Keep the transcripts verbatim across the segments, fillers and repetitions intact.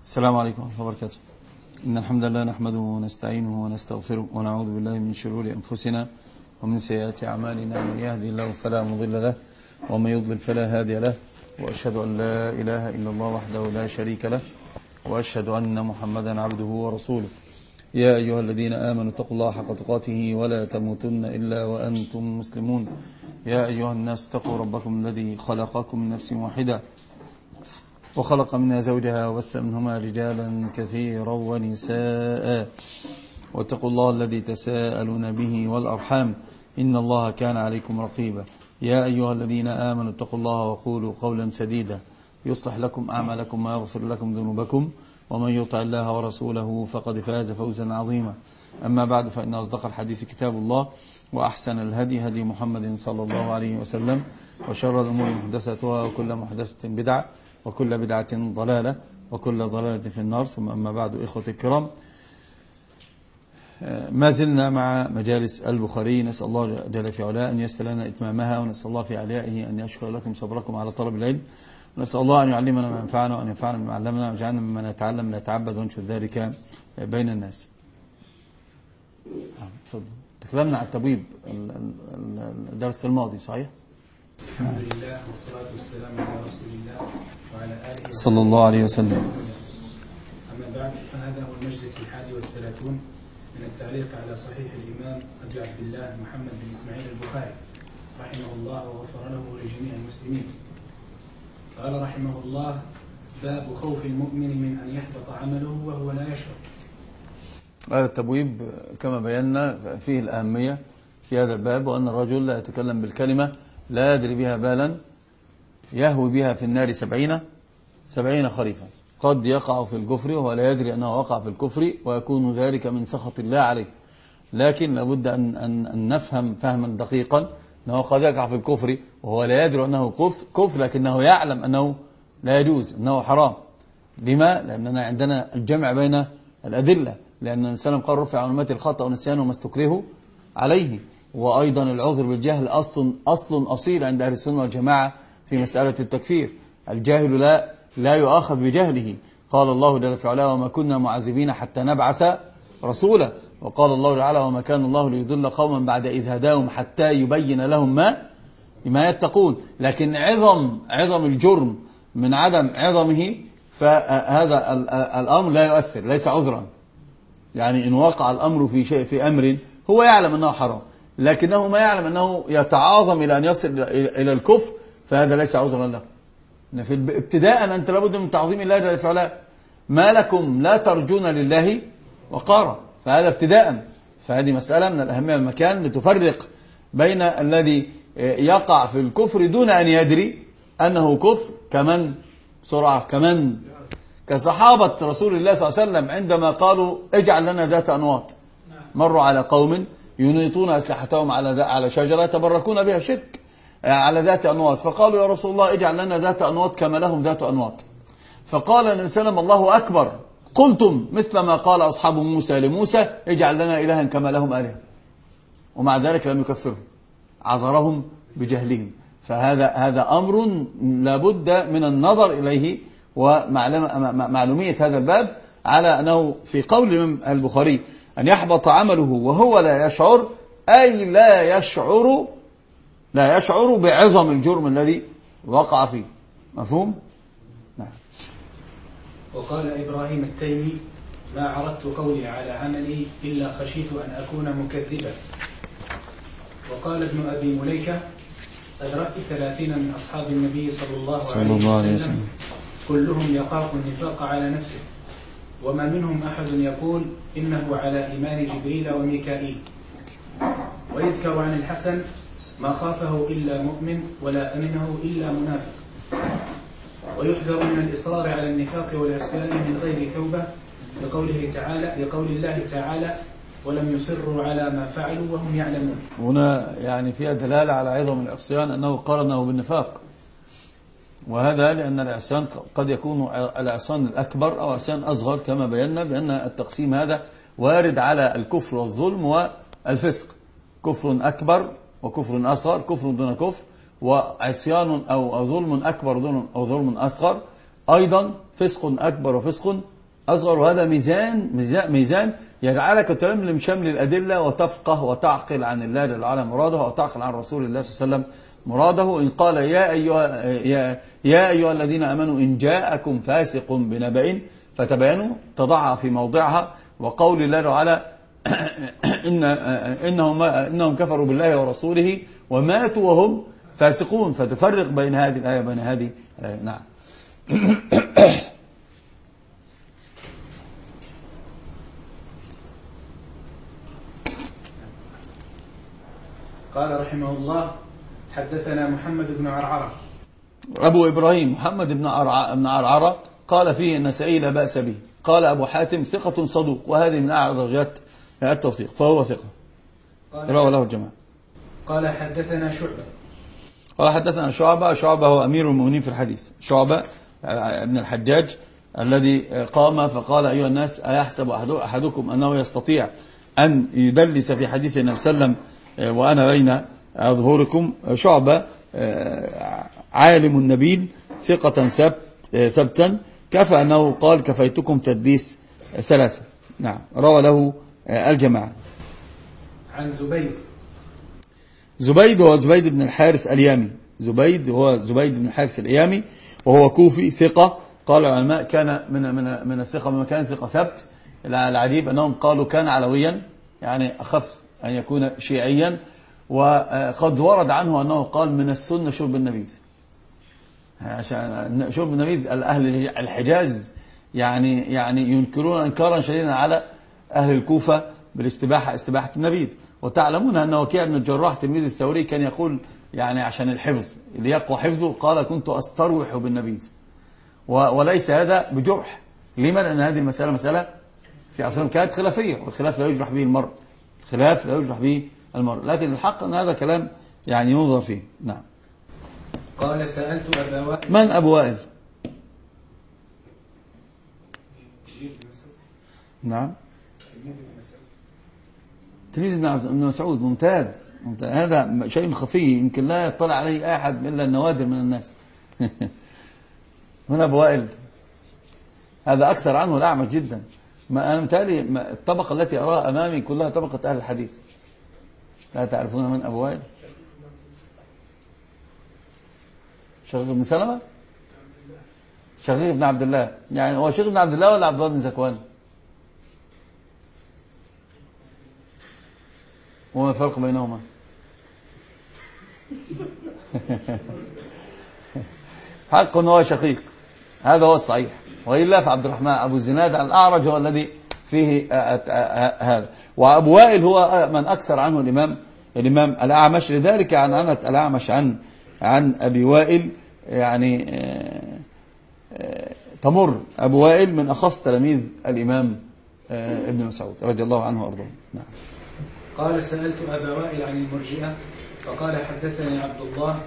السلام عليكم ورحمة الله وبركاته. إن الحمد لله نحمده ونستعينه ونستغفره ونعوذ بالله من شرور أنفسنا ومن سيئات أعمالنا. من يهدي الله فلا مضل له ومن يضلل فلا هادي له، وأشهد أن لا إله إلا الله وحده لا شريك له، وأشهد أن محمدا عبده ورسوله. يا أيها الذين آمنوا اتقوا الله حق تقاته ولا تموتن إلا وأنتم مسلمون. يا أيها الناس اتقوا ربكم الذي خلقكم من نفس واحدة وخلق منها زوجها وبث منهما رجالا كثيرا ونساء، واتقوا الله الذي تساءلون به والأرحام إن الله كان عليكم رقيبا. يا أيها الذين آمنوا اتقوا الله وقولوا قولا سديدا يصلح لكم أعمالكم ويغفر لكم ذنوبكم، ومن يطع الله ورسوله فقد فاز فوزا عظيما. أما بعد، فإن أصدق الحديث كتاب الله، وأحسن الهدي هدي محمد صلى الله عليه وسلم، وشر الأمور محدثاتها، وكل محدثة بدعة، وكل بدعة ضلالة، وكل ضلالة في النار. ثم أما بعد، إخوة الكرام، ما زلنا مع مجالس البخاري. نسأل الله جل في علاه أن يسر لنا إتمامها، ونسأل الله في عليائه أن يشكر لكم صبركم على طلب العلم، ونسأل الله أن يعلمنا ما ينفعنا وأن ينفعنا بما علمنا، ويجعلنا ممن نتعلم نتعبد ونشر ذلك بين الناس. تكلمنا عن التبويب الدرس الماضي، صحيح؟ الحمد لله والصلاة والسلام على رسول الله وعلى آله صلى الله عليه وسلم. أما بعد، فهذا هو المجلس الحادي والثلاثون من التعليق على صحيح الإمام أبي عبد الله محمد بن إسماعيل البخاري رحمه الله وغفر له ولجميع المسلمين. قال رحمه الله: باب خوف المؤمن من أن يحبط عمله وهو لا يشعر. هذا التبويب كما بينا فيه الأهمية في هذا الباب، وأن الرجل لا يتكلم بالكلمة لا يدري بها بالا يهوي بها في النار سبعين سبعين خريفا. قد يقع في الكفر وهو لا يدري أنه وقع في الكفر، ويكون ذلك من سخط الله عليه. لكن لابد أن, أن, أن نفهم فهما دقيقا أنه قد يقع في الكفر وهو لا يدري أنه كفر، لكنه يعلم أنه لا يجوز، أنه حرام. لما؟ لأننا عندنا الجمع بين الأدلة، لأن النبي صلى الله عليه وسلم قال: رفع عن أمتي الخطأ والنسيان وما استكرهوا عليه. وأيضا العذر بالجهل أصل أصل أصيل عند أهل السنة والجماعة في مسألة التكفير. الجاهل لا لا يؤاخذ بجهله. قال الله جل وعلا: وما كنا معذبين حتى نبعث رسولا. وقال الله تعالى: وما كان الله ليضل قوما بعد إذ هداهم حتى يبين لهم ما ما يتقون. لكن عظم عظم الجرم من عدم عظمه، فهذا الأمر لا يؤثر، ليس عذرا. يعني إن وقع الأمر في شيء في أمر هو يعلم أنه حرام، لكنه ما يعلم أنه يتعاظم إلى أن يصل إلى الكفر، فهذا ليس عذرا له. في ابتداء أنت لابد من تعظيم الله جل وعلا. ما لكم لا ترجون لله وقارا، فهذا ابتداء. فهذه مسألة من الأهمية المكان لتفرق بين الذي يقع في الكفر دون أن يدري أنه كفر، كمن سرعة كمن كصحابة رسول الله صلى الله عليه وسلم عندما قالوا: اجعل لنا ذات أنواط. مروا على قوم ينيطون أسلحتهم على على شجرة يتبركون بها شرك على ذات أنواط، فقالوا: يا رسول الله اجعل لنا ذات أنواط كما لهم ذات أنواط. فقال النبي صلى الله عليه وسلم: الله أكبر، قلتم مثل ما قال أصحاب موسى لموسى: اجعل لنا إلها كما لهم آلهة. ومع ذلك لم يكفرهم، عذرهم بجهلهم. فهذا هذا أمر لابد من النظر إليه ومعلومية هذا الباب، على أنه في قول الإمام البخاري أن يحبط عمله وهو لا يشعر، أي لا يشعر لا يشعر بعظم الجرم الذي وقع فيه. مفهوم؟ نعم. وقال إبراهيم التيمي: ما عرضت قولي على عملي إلا خشيت أن أكون مكذبا. وقال ابن أبي مليكة: أدركت ثلاثين من أصحاب النبي صلى الله عليه وسلم كلهم يخاف النفاق على نفسه، وما منهم أحد يقول إنه على إيمان جبريل وميكائيل. ويذكر عن الحسن: ما خافه إلا مؤمن ولا أمنه إلا منافق. ويحذر من الإصرار على النفاق والعصيان من غير توبة، لقوله تعالى لقول الله تعالى: ولم يصروا على ما فعلوا وهم يعلمون. هنا يعني فيها دلالة على عظم العصيان، أنه قارنه بالنفاق. وهذا لأن العصيان قد يكون العصيان الأكبر أو عصيان أصغر، كما بينا بأن التقسيم هذا وارد على الكفر والظلم والفسق. كفر أكبر وكفر أصغر، كفر دون كفر، وعصيان أو ظلم أكبر أو ظلم أصغر، أيضا فسق أكبر وفسق أصغر، وهذا ميزان ميزان, ميزان يجعلك تلملم شمل الأدلة وتفقه وتعقل عن الله جل وعلا مراده، وتعقل عن رسول الله صلى الله عليه وسلم مراده. إن قال يا أيها, يا, يا أيها الذين آمنوا إن جاءكم فاسق بنبأ فتبينوا، تضعها في موضعها. وقول الله جل وعلا إن إنهم, إنهم كفروا بالله ورسوله وماتوا وهم فاسقون، فتفرق بين هذه الآية وبين هذه الآية. نعم. قال رحمه الله حدثنا محمد بن عرعرة أبو إبراهيم محمد بن عرعرة قال فيه النسائي لا بأس به. قال أبو حاتم ثقة صدوق، وهذه من أعلى درجات التوثيق، فهو ثقة رواه له الجماعة. قال حدثنا شعبة قال حدثنا شعبة. شعبة هو أمير المؤمنين في الحديث، شعبة ابن الحجاج الذي قام فقال أيها الناس أيحسب أحدكم أنه يستطيع أن يدلس في حديث النبي صلى الله عليه وسلم وأنا بين أظهركم. شعبة عالم نبيل ثقة ثبتا، كفى أنه قال كفيتكم تدليس ثلاثة. نعم، روى له الجماعة. عن زبيد زبيد هو زبيد بن الحارث اليامي، زبيد هو زبيد بن الحارث اليامي وهو كوفي ثقة. قال العلماء كان من من من الثقة بما كان ثقة ثبت. العجيب أنهم قالوا كان علويا، يعني أخف أن يكون شيعيا. وقد ورد عنه أنه قال من السنة شرب النبيذ، عشان شرب النبيذ أهل الحجاز يعني يعني ينكرون إنكارا شديدا على أهل الكوفة بالاستباحة، استباحة النبيذ. وتعلمون أن وكيع بن الجراح تلميذ الثوري كان يقول يعني عشان الحفظ ليقوى حفظه قال كنت أستروح بالنبيذ، وليس هذا بجرح. لما؟ لأن هذه المسألة مسألة في عصرهم كانت خلافية، والخلاف لا يجرح به المرء، الخلاف لا يجرح به المرء، لكن الحق أن هذا كلام يعني ينظر فيه. نعم. قال سألت أبا وائل. من أبو وائل؟ نعم، تلميذ ابن مسعود. ممتاز. ممتاز، هذا شيء خفي يمكن لا يطلع عليه أحد إلا النوادر من الناس. من أبو وائل؟ هذا أكثر عنه الأعمش جدا. ما أنا متهيألي الطبقة التي أراها أمامي كلها طبقة أهل الحديث. لا تعرفون من أبو وائل؟ شقيق بن سلمة؟ شقيق بن عبد الله. يعني هو شقيق بن عبد الله ولا عبد الله بن زكوان؟ وما الفرق بينهما؟ حق هو شقيق، هذا هو الصحيح. وإلا فعبد الرحمن أبو الزناد الأعرج هو الذي فيه هذا. وأبو وائل هو من أكثر عنه الإمام الإمام الأعمش. لذلك عن عنة الأعمش عن عن أبي وائل يعني تمر أبو وائل من أخص تلاميذ الإمام ابن مسعود رضي الله عنه وأرضاه. نعم. قال سألت أبا وائل عن المرجئة فقال حدثني عبد الله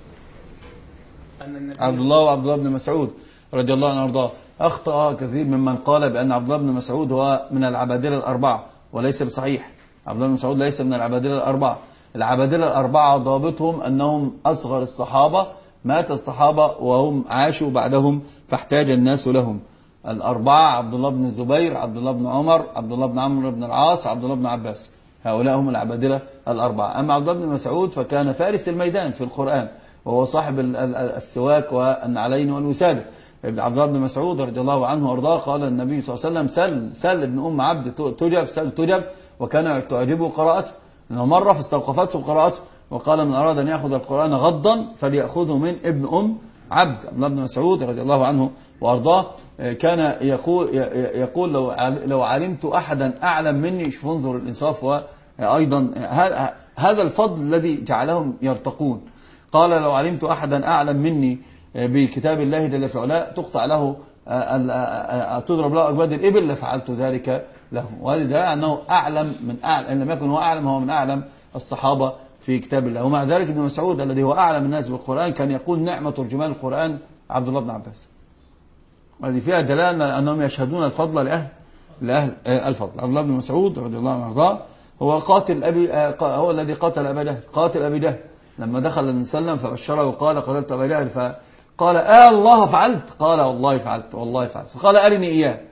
أن النبي عبد الله وعبد الله بن مسعود رضي الله عنه وأرضاه. أخطأ كثير ممن قال بأن عبد الله بن مسعود هو من العبادلة الأربعة، وليس بصحيح. عبد الله بن مسعود ليس من العبادلة الأربعة. العبادلة الأربعة ضابطهم أنهم أصغر الصحابة، مات الصحابة وهم عاشوا بعدهم فاحتاج الناس لهم. الأربعة عبد الله بن الزبير، عبد الله بن عمر، عبد الله بن عمرو بن العاص، عبد الله بن عباس، هؤلاء هم العبادلة الأربعة. أما عبد الله بن مسعود فكان فارس الميدان في القرآن، وهو صاحب السواك والنعلين والوسادة. عبد الله بن مسعود رضي الله عنه وارضاه قال النبي صلى الله عليه وسلم سل سل ابن أم عبد تجب، سل تجب، وكان تعجبه قراءته. انه مرة فاستوقفته قراءته وقال من أراد أن يأخذ القرآن غضا فليأخذه من ابن أم عبد. عبد الله بن مسعود رضي الله عنه وارضاه كان يقول يقول لو لو علمت أحدا أعلم مني، شوف انظر الإنصاف. وأيضا هذا الفضل الذي جعلهم يرتقون. قال لو علمت أحدا أعلم مني بكتاب الله جل في علاه تقطع له تضرب له أجواد الإبل لفعلت ذلك له. وهذا دلالة أنه أعلم من أعلم، إن لم يكن هو أعلم هو من أعلم الصحابة في كتاب الله. ومع ذلك ابن مسعود الذي هو أعلم الناس بالقرآن كان يقول نعمة ترجمان القرآن عبد الله بن عباس. وهذه فيها دلالة أنهم يشهدون الفضل لأهل لأهل الفضل. عبد الله بن مسعود رضي الله عنه وارضاه هو قاتل أبي هو الذي قاتل أبي جهل، قاتل أبي جهل لما دخل النبي صلى الله عليه وسلم فبشره وقال قتلت أبي جهل، فقال آه الله فعلت؟ قال والله فعلت والله فعلت. فقال أرني إياه،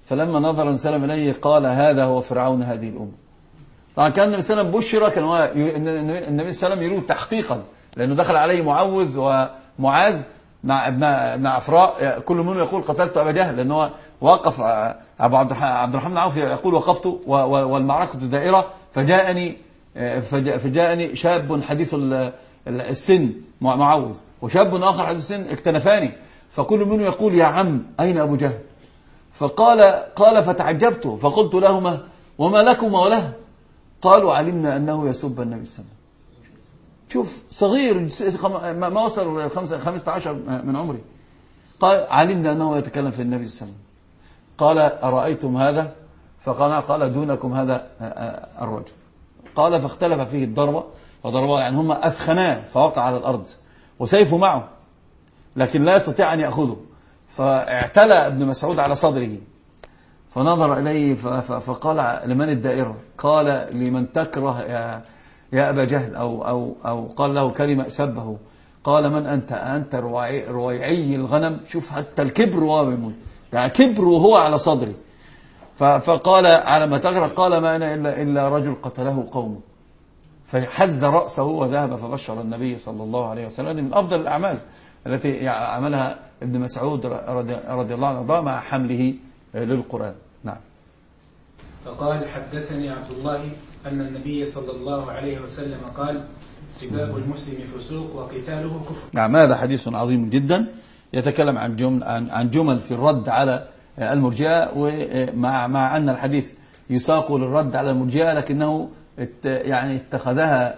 فلما نظر النبي صلى الله عليه وسلم إليه قال هذا هو فرعون هذه الأمة. طبعا كان النبي صلى الله عليه وسلم بشر، كان هو النبي صلى الله عليه وسلم يريد تحقيقا، لأنه دخل عليه معوذ ومعاذ مع ابن ابن عفراء، كل منهم يقول قتلت أبا جهل، لأنه هو وقف أبو عبد الرحمن بن عوف يقول وقفت والمعركة دائرة فجاءني فجاءني شاب حديث السن معوذ وشاب آخر حديث السن اكتنفاني، فكل منهم يقول يا عم أين أبو جهل؟ فقال قال فتعجبت فقلت لهما وما لكم وله؟ قالوا علمنا أنه يسب النبي صلى الله عليه وسلم. شوف صغير ما وصل خمسة عشر من عمري، قال علمنا أنه يتكلم في النبي صلى الله عليه وسلم. قال أرأيتم هذا؟ فقال قال دونكم هذا الرجل. قال فاختلف فيه الضربة وضربه، يعني هم أثخناه فوقع على الأرض وسيفه معه لكن لا يستطيع أن يأخذه، فاعتلى ابن مسعود على صدره فنظر إليه فقال لمن الدائرة؟ قال لمن تكره يا, يا أبا جهل، أو, أو, أو قال له كلمة سبه. قال من أنت؟ أنت رويعي الغنم. شوف حتى الكبر وهو بيموت، يعني كبر وهو على صدري. فقال على ما تغرق؟ قال ما أنا إلا, إلا رجل قتله قومه. فحز رأسه وذهب فبشر النبي صلى الله عليه وسلم. من أفضل الأعمال التي عملها ابن مسعود رضي الله عنه مع حمله للقرآن. نعم. فقال حدثني عبد الله أن النبي صلى الله عليه وسلم قال سباب المسلم فسوق وقتاله كفر. نعم، هذا حديث عظيم جدا يتكلم عن جمل, عن جمل في الرد على المرجئة، ومع مع أن الحديث يساق للرد على المرجئة لكنه يعني اتخذها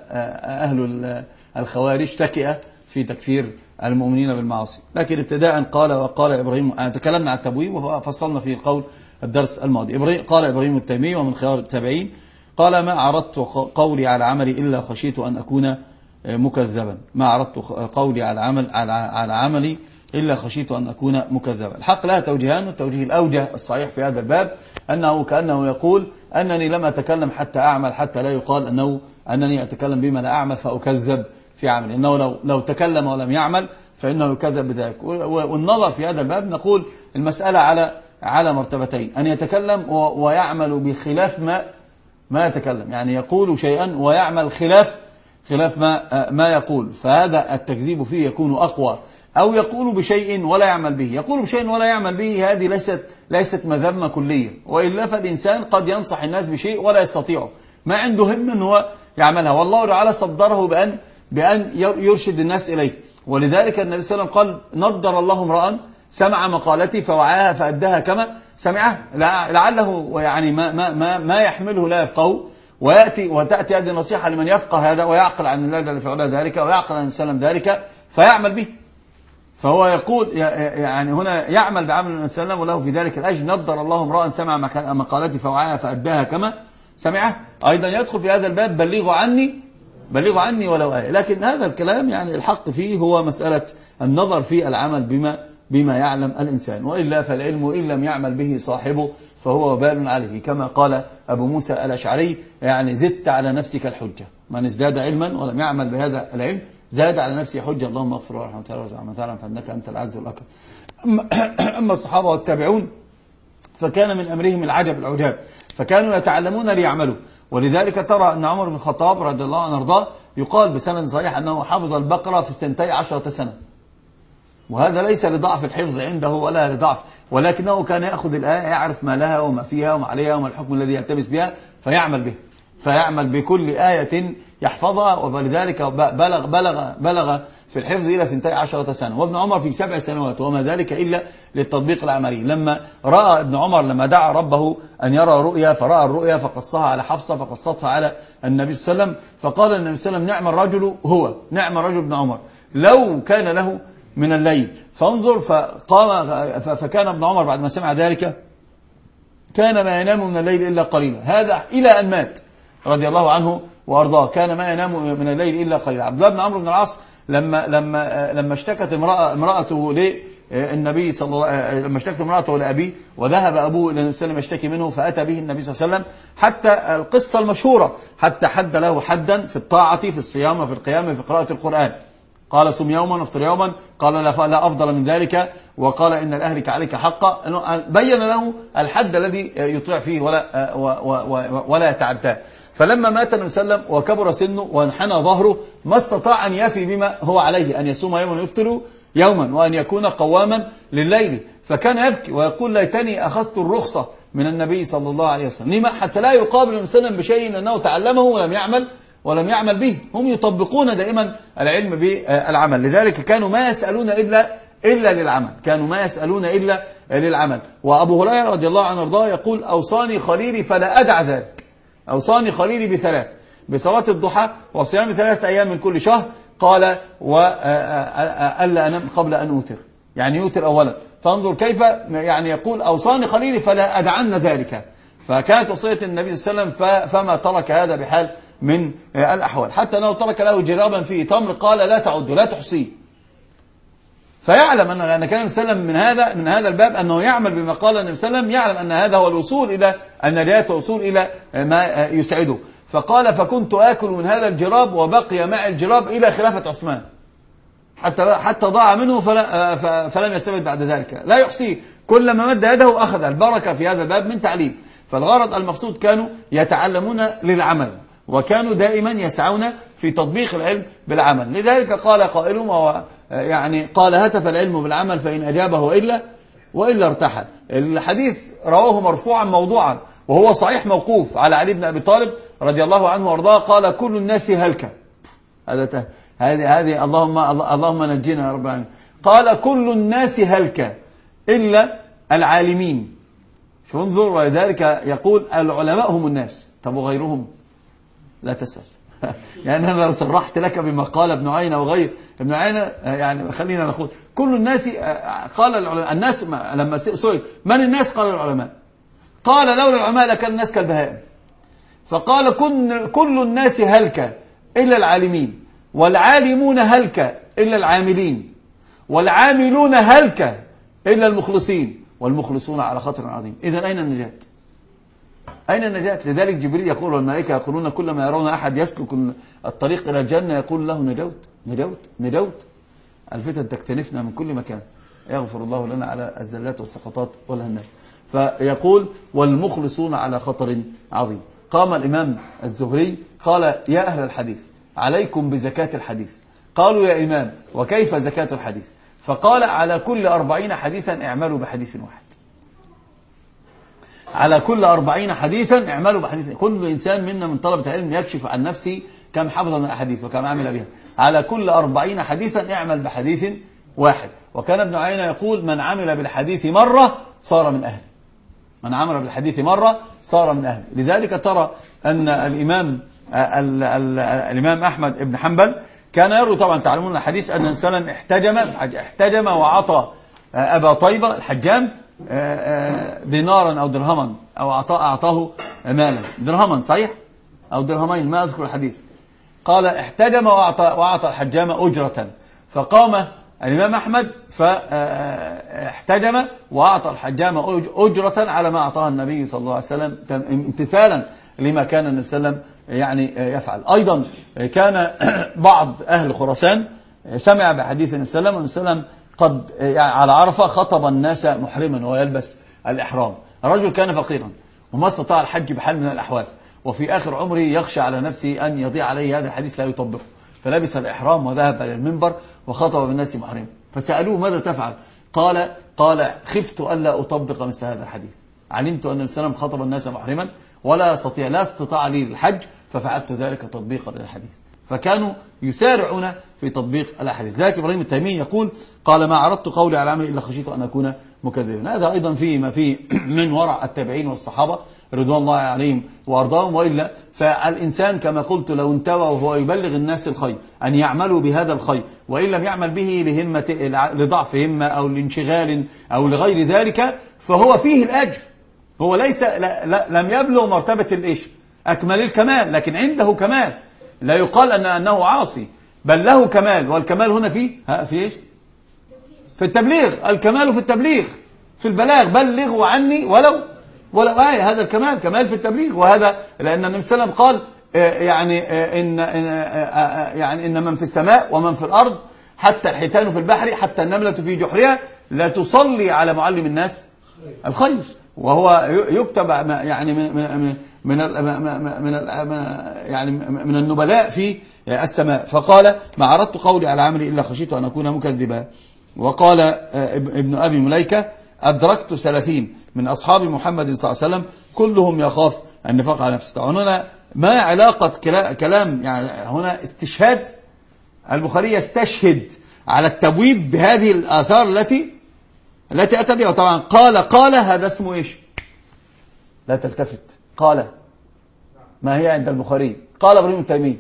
أهل الخوارج تكئة في تكفير المؤمنين بالمعاصي. لكن ابتداء قال وقال إبراهيم، تكلمنا عن التبويب وفصلنا في القول الدرس الماضي. إبراهيم قال إبراهيم التيمي ومن خيار التابعين قال ما عرضت قولي على عملي إلا خشيت أن أكون مكذبا. ما عرضت قولي على عمل على عملي إلا خشيت أن أكون مكذبا. الحق لها توجيهان، التوجيه الأوجه الصحيح في هذا الباب أنه كأنه يقول أنني لم أتكلم حتى أعمل، حتى لا يقال أنه أنني أتكلم بما لا أعمل فأكذب في عمل، إنه لو, لو تكلم ولم يعمل فإنه يكذب بذلك. والنظر في هذا الباب نقول المسألة على على مرتبتين: أن يتكلم ويعمل بخلاف ما ما يتكلم، يعني يقول شيئا ويعمل خلاف خلاف ما ما يقول، فهذا التكذيب فيه يكون أقوى. أو يقول بشيء ولا يعمل به. يقول بشيء ولا يعمل به هذه ليست ليست مذمة كلية، وإلا فالإنسان قد ينصح الناس بشيء ولا يستطيعه، ما عنده هم أن هو يعملها، والله تعالى صدره بأن بأن يرشد الناس إليه. ولذلك النبي صلى الله عليه وسلم قال نضر الله امرأ سمع مقالتي فوعاها فأداها كما سمعها، لعله يعني ما ما ما, ما يحمله لا يفقه، ويأتي وتأتي هذه النصيحة لمن يفقه هذا ويعقل عن الله الذي فعل ذلك ويعقل عن السلام ذلك فيعمل به. فهو يقول يعني هنا يعمل بعمل النبي صلى الله عليه وسلم وله في ذلك الأجر. نضر الله امرأ سمع مقالتي فوعاها فأداها كما سمعها. أيضا يدخل في هذا الباب بلغوا عني بلغوا عني ولو آية. لكن هذا الكلام يعني الحق فيه هو مسألة النظر في العمل بما بما يعلم الإنسان، وإلا فالعلم إن لم يعمل به صاحبه فهو وبال عليه، كما قال أبو موسى الأشعري يعني زدت على نفسك الحجة، من ازداد علما ولم يعمل بهذا العلم زاد على نفسه حجة. اللهم اغفر ورحمة الله وارحمه تعالى فإنك أنت العز والأكرم. أما الصحابة والتابعون فكان من أمرهم العجب العجاب، فكانوا يتعلمون ليعملوا. ولذلك ترى أن عمر بن الخطاب رضي الله عنه وارضاه يقال بسند صحيح أنه حفظ البقرة في اثنتي عشرة سنة، وهذا ليس لضعف الحفظ عنده ولا لضعف، ولكنه كان يأخذ الآية يعرف ما لها وما فيها وما عليها وما الحكم الذي يلتبس بها فيعمل به، فيعمل بكل آية يحفظها. ولذلك بلغ بلغ بلغ في الحفظ إلى اثنتي عشرة سنة، وابن عمر في سبع سنوات، وما ذلك إلا للتطبيق العملي. لما رأى ابن عمر لما دعا ربه أن يرى رؤيا فرأى الرؤيا فقصها على حفصة فقصتها على النبي صلى الله عليه وسلم، فقال النبي صلى الله عليه وسلم نعم الرجل هو، نعم الرجل ابن عمر لو كان له من الليل. فانظر فقام فكان ابن عمر بعد ما سمع ذلك كان ما ينام من الليل إلا قليلا، هذا إلى أن مات رضي الله عنه وأرضاه، كان ما ينام من الليل إلا قليلا. عبد الله بن عمرو بن العاص لما لما لما اشتكت امرأة امرأته للنبي صلى الله عليه وسلم، لما اشتكت امرأته لأبيه وذهب أبوه إلى النبي صلى الله عليه وسلم يشتكي منه، فأتى به النبي صلى الله عليه وسلم حتى القصة المشهورة حتى حد له حدا في الطاعة في الصيام في القيام في قراءة القرآن. قال صم يوما افطر يوما، قال لا لا أفضل من ذلك وقال إن لأهلك عليك حقا، بين له الحد الذي يطيع فيه ولا ولا يتعداه. فلما مات النبي صلى الله عليه وسلم وكبر سنه وانحنى ظهره ما استطاع أن يفي بما هو عليه، أن يصوم يوما ويفطر يوما وأن يكون قواما لليل، فكان يبكي ويقول ليتني أخذت الرخصة من النبي صلى الله عليه وسلم. لما؟ حتى لا يقابل الإنسان بشيء أنه تعلمه ولم يعمل ولم يعمل به. هم يطبقون دائما العلم بالعمل، لذلك كانوا ما يسألون إلا إلا للعمل، كانوا ما يسألون إلا للعمل. وأبو هريرة رضي الله عنه وارضاه يقول أوصاني خليلي فلا أدع ذلك، أوصاني خليلي بثلاث: بصلاة الضحى وصيام ثلاثة أيام من كل شهر، قال وألا أنام قبل أن أوتر، يعني يوتر أولا. فانظر كيف يعني يقول أوصاني خليلي فلا أدعن ذلك، فكانت وصية النبي صلى الله عليه وسلم فما ترك هذا بحال من الأحوال، حتى أنه ترك له جرابا فيه تمر قال لا تعد لا تحصيه. فيعلم أن كان سلم من هذا من هذا الباب أنه يعمل بما قال النبي صلى الله عليه وسلم، يعلم أن هذا هو الوصول إلى النجاة والوصول إلى ما يسعده. فقال فكنت آكل من هذا الجراب وبقي معي الجراب إلى خلافة عثمان، حتى حتى ضاع منه فلا فلم يستفد بعد ذلك، لا يحصيه، كلما مد يده أخذ. البركة في هذا الباب من تعليم. فالغرض المقصود كانوا يتعلمون للعمل، وكانوا دائما يسعون في تطبيق العلم بالعمل. لذلك قال قائلهم هو يعني قال هتف العلم بالعمل فإن أجابه وإلا وإلا ارتحل. الحديث رواه مرفوعا موضوعا، وهو صحيح موقوف على علي بن أبي طالب رضي الله عنه وارضاه، قال كل الناس هلكة. هذا هذه هذه اللهم اللهم نجينا يا رب العالمين. قال كل الناس هلكة إلا العالمين. فانظر، ولذلك يقول العلماء هم الناس. طب وغيرهم؟ لا تسأل. يعني أنا لو صرحت لك بما قال ابن عيينة وغير ابن عيينة، يعني خلينا نقول كل الناس. قال العلماء الناس لما سئل من الناس قال العلماء، قال لولا العلماء لكان الناس كالبهائم. فقال كل, كل الناس هلكة إلا العالمين، والعالمون هلكة إلا العاملين، والعاملون هلكة إلا المخلصين، والمخلصون على خطر عظيم. إذن أين النجاة؟ أين النجاة؟ لذلك جبريل يقول والملائكة يقولون كلما يرون أحد يسلك الطريق إلى الجنة يقول له نجوت نجوت نجوت. الفتن تكتنفنا من كل مكان، يغفر الله لنا على الزلات والسقطات والهنات. فيقول والمخلصون على خطر عظيم. قام الإمام الزهري قال يا أهل الحديث عليكم بزكاة الحديث. قالوا يا إمام وكيف زكاة الحديث؟ فقال على كل أربعين حديثا اعملوا بحديث واحد. على كل أربعين حديثا اعملوا بحديث. كل إنسان منا من طلبة العلم يكشف عن نفسه كم حفظ من الأحاديث وكم عمل بها. على كل أربعين حديثا اعمل بحديث واحد. وكان ابن عيينة يقول من عمل بالحديث مرة صار من أهل، من عمل بالحديث مرة صار من أهل. لذلك ترى أن الإمام ال ال الإمام أحمد بن حنبل كان يروي، طبعا تعلمون الحديث أن إنسانا احتجم احتجم وعطى أبا طيبة الحجام دينارا أو درهما، أو أعطاه مالا درهما صحيح أو درهمين، ما أذكر الحديث. قال احتجم وأعطى, وأعطى الحجام أجرة. فقام الإمام أحمد فاحتجم وأعطى الحجام أجرة على ما أعطاه النبي صلى الله عليه وسلم امتثالا لما كان النبي صلى الله عليه وسلم يعني يفعل. أيضا كان بعض أهل خراسان سمع بحديث النبي صلى الله عليه وسلم قد يعني على عرفة خطب الناس محرما ويلبس الإحرام. الرجل كان فقيرا وما استطاع الحج بحال من الأحوال، وفي آخر عمره يخشى على نفسه أن يضيع عليه هذا الحديث لا يطبقه، فلبس الإحرام وذهب إلى المنبر وخطب بالناس محرما. فسألوه ماذا تفعل؟ قال قال خفت ألا أطبق مثل هذا الحديث، علمت أن السلام خطب الناس محرما ولا استطيع لا استطاع لي الحج ففعلت ذلك تطبيقا للحديث. فكانوا يسارعون في تطبيق الأحاديث. ذلك إبراهيم التيمي يقول قال ما عرضت قولي على العمل إلا خشيت أن أكون مكذبا. هذا أيضا فيه ما فيه من ورع التابعين والصحابة رضوان الله عليهم وأرضاهم. وإلا فالإنسان كما قلت لو انتوى وهو يبلغ الناس الخير أن يعملوا بهذا الخير، وإن لم يعمل به لهمة لضعف همة أو لانشغال أو لغير ذلك فهو فيه الأجر. هو ليس لا لا لم يبلغ مرتبة الإيش أكمل الكمال، لكن عنده كمال، لا يقال أن أنه عاصي بل له كمال. والكمال هنا فيه ها في إيش؟ في التبليغ. الكمال في التبليغ في البلاغ، بلغوا عني ولو ولو آية. هذا الكمال كمال في التبليغ. وهذا لأن النبي صلى الله عليه وسلم قال يعني إن يعني إن من في السماء ومن في الأرض حتى الحيتان في البحر حتى النملة في جحرها لا تصلي على معلم الناس الخير، وهو يكتب يعني من من من من يعني من النبلاء في السماء. فقال ما عرضت قولي على عملي إلا خشيت أن أكون مكذبا. وقال ابن أبي مليكة أدركت ثلاثين من أصحاب محمد صلى الله عليه وسلم كلهم يخاف النفاق على نفسه. هنا ما علاقة كلام يعني هنا استشهاد البخاري يستشهد على التبويب بهذه الآثار التي التي أتى بها. طبعا قال قال هذا اسمه إيش؟ لا تلتفت. قال ما هي عند البخاري؟ قال ابراهيم التيمي.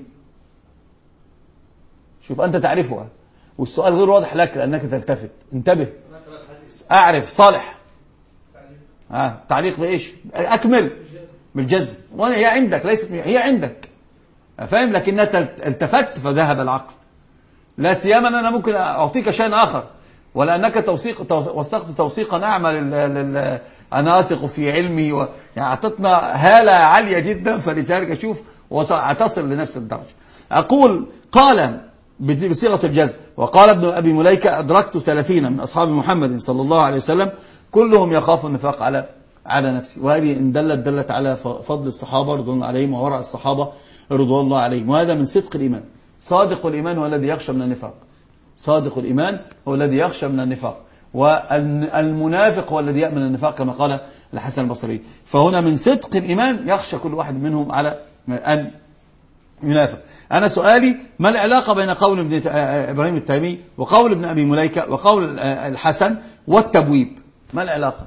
شوف أنت تعرفها والسؤال غير واضح لك لأنك تلتفت. انتبه. أعرف صالح. آه. تعليق بإيش؟ أكمل بالجزم. وهي عندك ليست هي عندك فاهم، لكنها التفت فذهب العقل. لا سيما أنا ممكن أعطيك شيء آخر، ولأنك توثيق وثقت توثيقا أعمى لل أنا أثق في علمي و... يعني أعطتنا هالة عالية جدا، فلذلك أشوف وأتصل لنفس الدرجة. أقول قال بصيغة الجزم وقال ابن أبي مليكة أدركت ثلاثين من أصحاب محمد صلى الله عليه وسلم كلهم يخاف النفاق على على نفسه. وهذه إن دلت دلت على فضل الصحابة رضوان الله عليهم وورع الصحابة رضوان الله عليهم، وهذا من صدق الإيمان. صادق الإيمان هو الذي يخشى من النفاق. صادق الإيمان هو الذي يخشى من النفاق، والمنافق هو الذي يأمن النفاق كما قال الحسن البصري. فهنا من صدق الإيمان يخشى كل واحد منهم على أن ينافق. أنا سؤالي ما العلاقة بين قول ابن إبراهيم التيمي وقول ابن أبي مليكة وقول الحسن والتبويب؟ ما العلاقة؟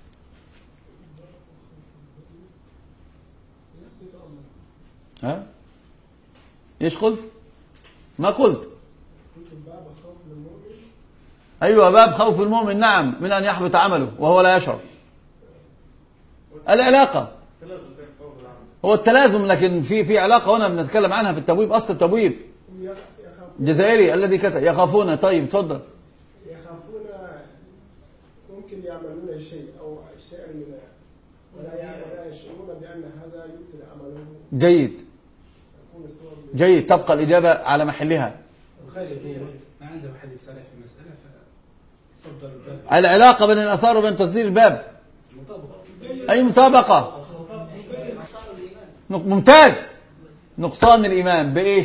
ها؟ إيش قلت؟ ما قلت؟ أيوة باب خوف المؤمن نعم من أن يحبط عمله وهو لا يشعر. العلاقة هو التلازم، لكن في في علاقة هنا بنتكلم عنها في التبويب. أصل التبويب الجزائري الذي كتب يخافون. طيب تفضل. يخافون ممكن يعملون شيء أو شيئا من ولا يشعرون بأن هذا يبطل عمله. جيد جيد. تبقى الإجابة على محلها. ما عنده حديث صريح في المسألة فيصدر الباب. العلاقة بين الآثار وبين تصدير الباب أي مطابقة. ممتاز. نقصان الإيمان بإيش؟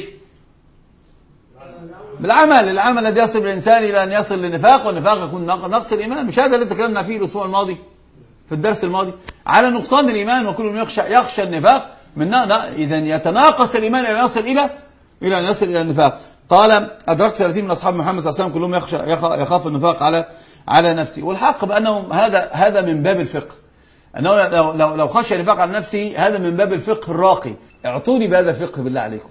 بالعمل. العمل الذي يصل الإنسان إلى أن يصل للنفاق، والنفاق يكون نقص الإيمان. مش هذا اللي تكلمنا فيه الأسبوع الماضي في الدرس الماضي على نقصان الإيمان، وكل يخشى يخشى النفاق من إذا يتناقص الإيمان إلى أن يصل إلى إلى أن يصل إلى النفاق. قال أدركت ثلاثين من أصحاب محمد صلى الله عليه وسلم كلهم يخشى يخاف النفاق على على نفسه. والحق بأنه هذا هذا من باب الفقه، أنه لو لو لو خشى النفاق على نفسه هذا من باب الفقه الراقي. اعطوني بهذا الفقه بالله عليكم.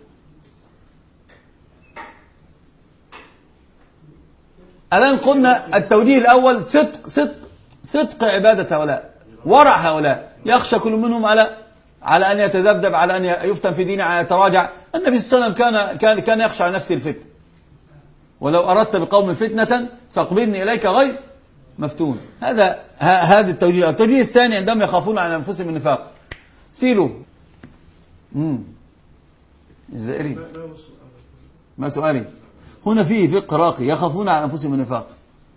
الآن قلنا التوجيه الأول صدق صدق صدق عبادة هؤلاء، ورع هؤلاء، يخشى كل منهم على على أن يتذبذب، على أن يفتن في دينه، على يتراجع. النبي صلى الله عليه وسلم كان كان كان يخشى على نفسه الفتنة. ولو أردت بقوم فتنة فاقبضني إليك غير مفتون. هذا هذا التوجيه. التوجيه الثاني عندما يخافون على أنفسهم النفاق. سيلوا. امم الزائري ما سؤالي هنا فيه فقه راقي. يخافون على أنفسهم النفاق.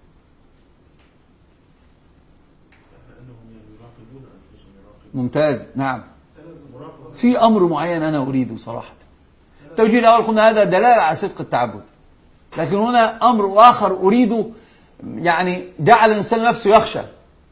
ممتاز. نعم. في أمر معين أنا أريده صراحة. التوجيه الأول قلنا هذا دلالة على صدق التعبد، لكن هنا أمر آخر أريده، يعني جعل الإنسان نفسه يخشى.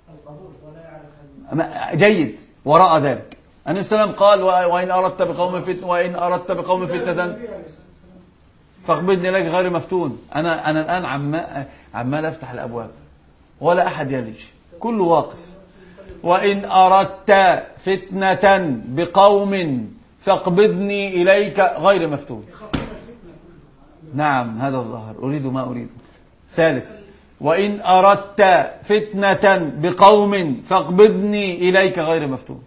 جيد. وراء ذلك النبي صلى الله عليه وسلم قال وإن أردت بقوم فتنة وإن أردت بقوم فتنة فاقبضني إليك غير مفتون. أنا أنا الآن عمال عمال أفتح الأبواب ولا أحد يلج، كله واقف. وإن أردت فتنة بقوم فاقبضني إليك غير مفتون. نعم هذا الظاهر. أريد ما أريد. ثالث وإن أردت فتنة بقوم فاقبضني إليك غير مفتون.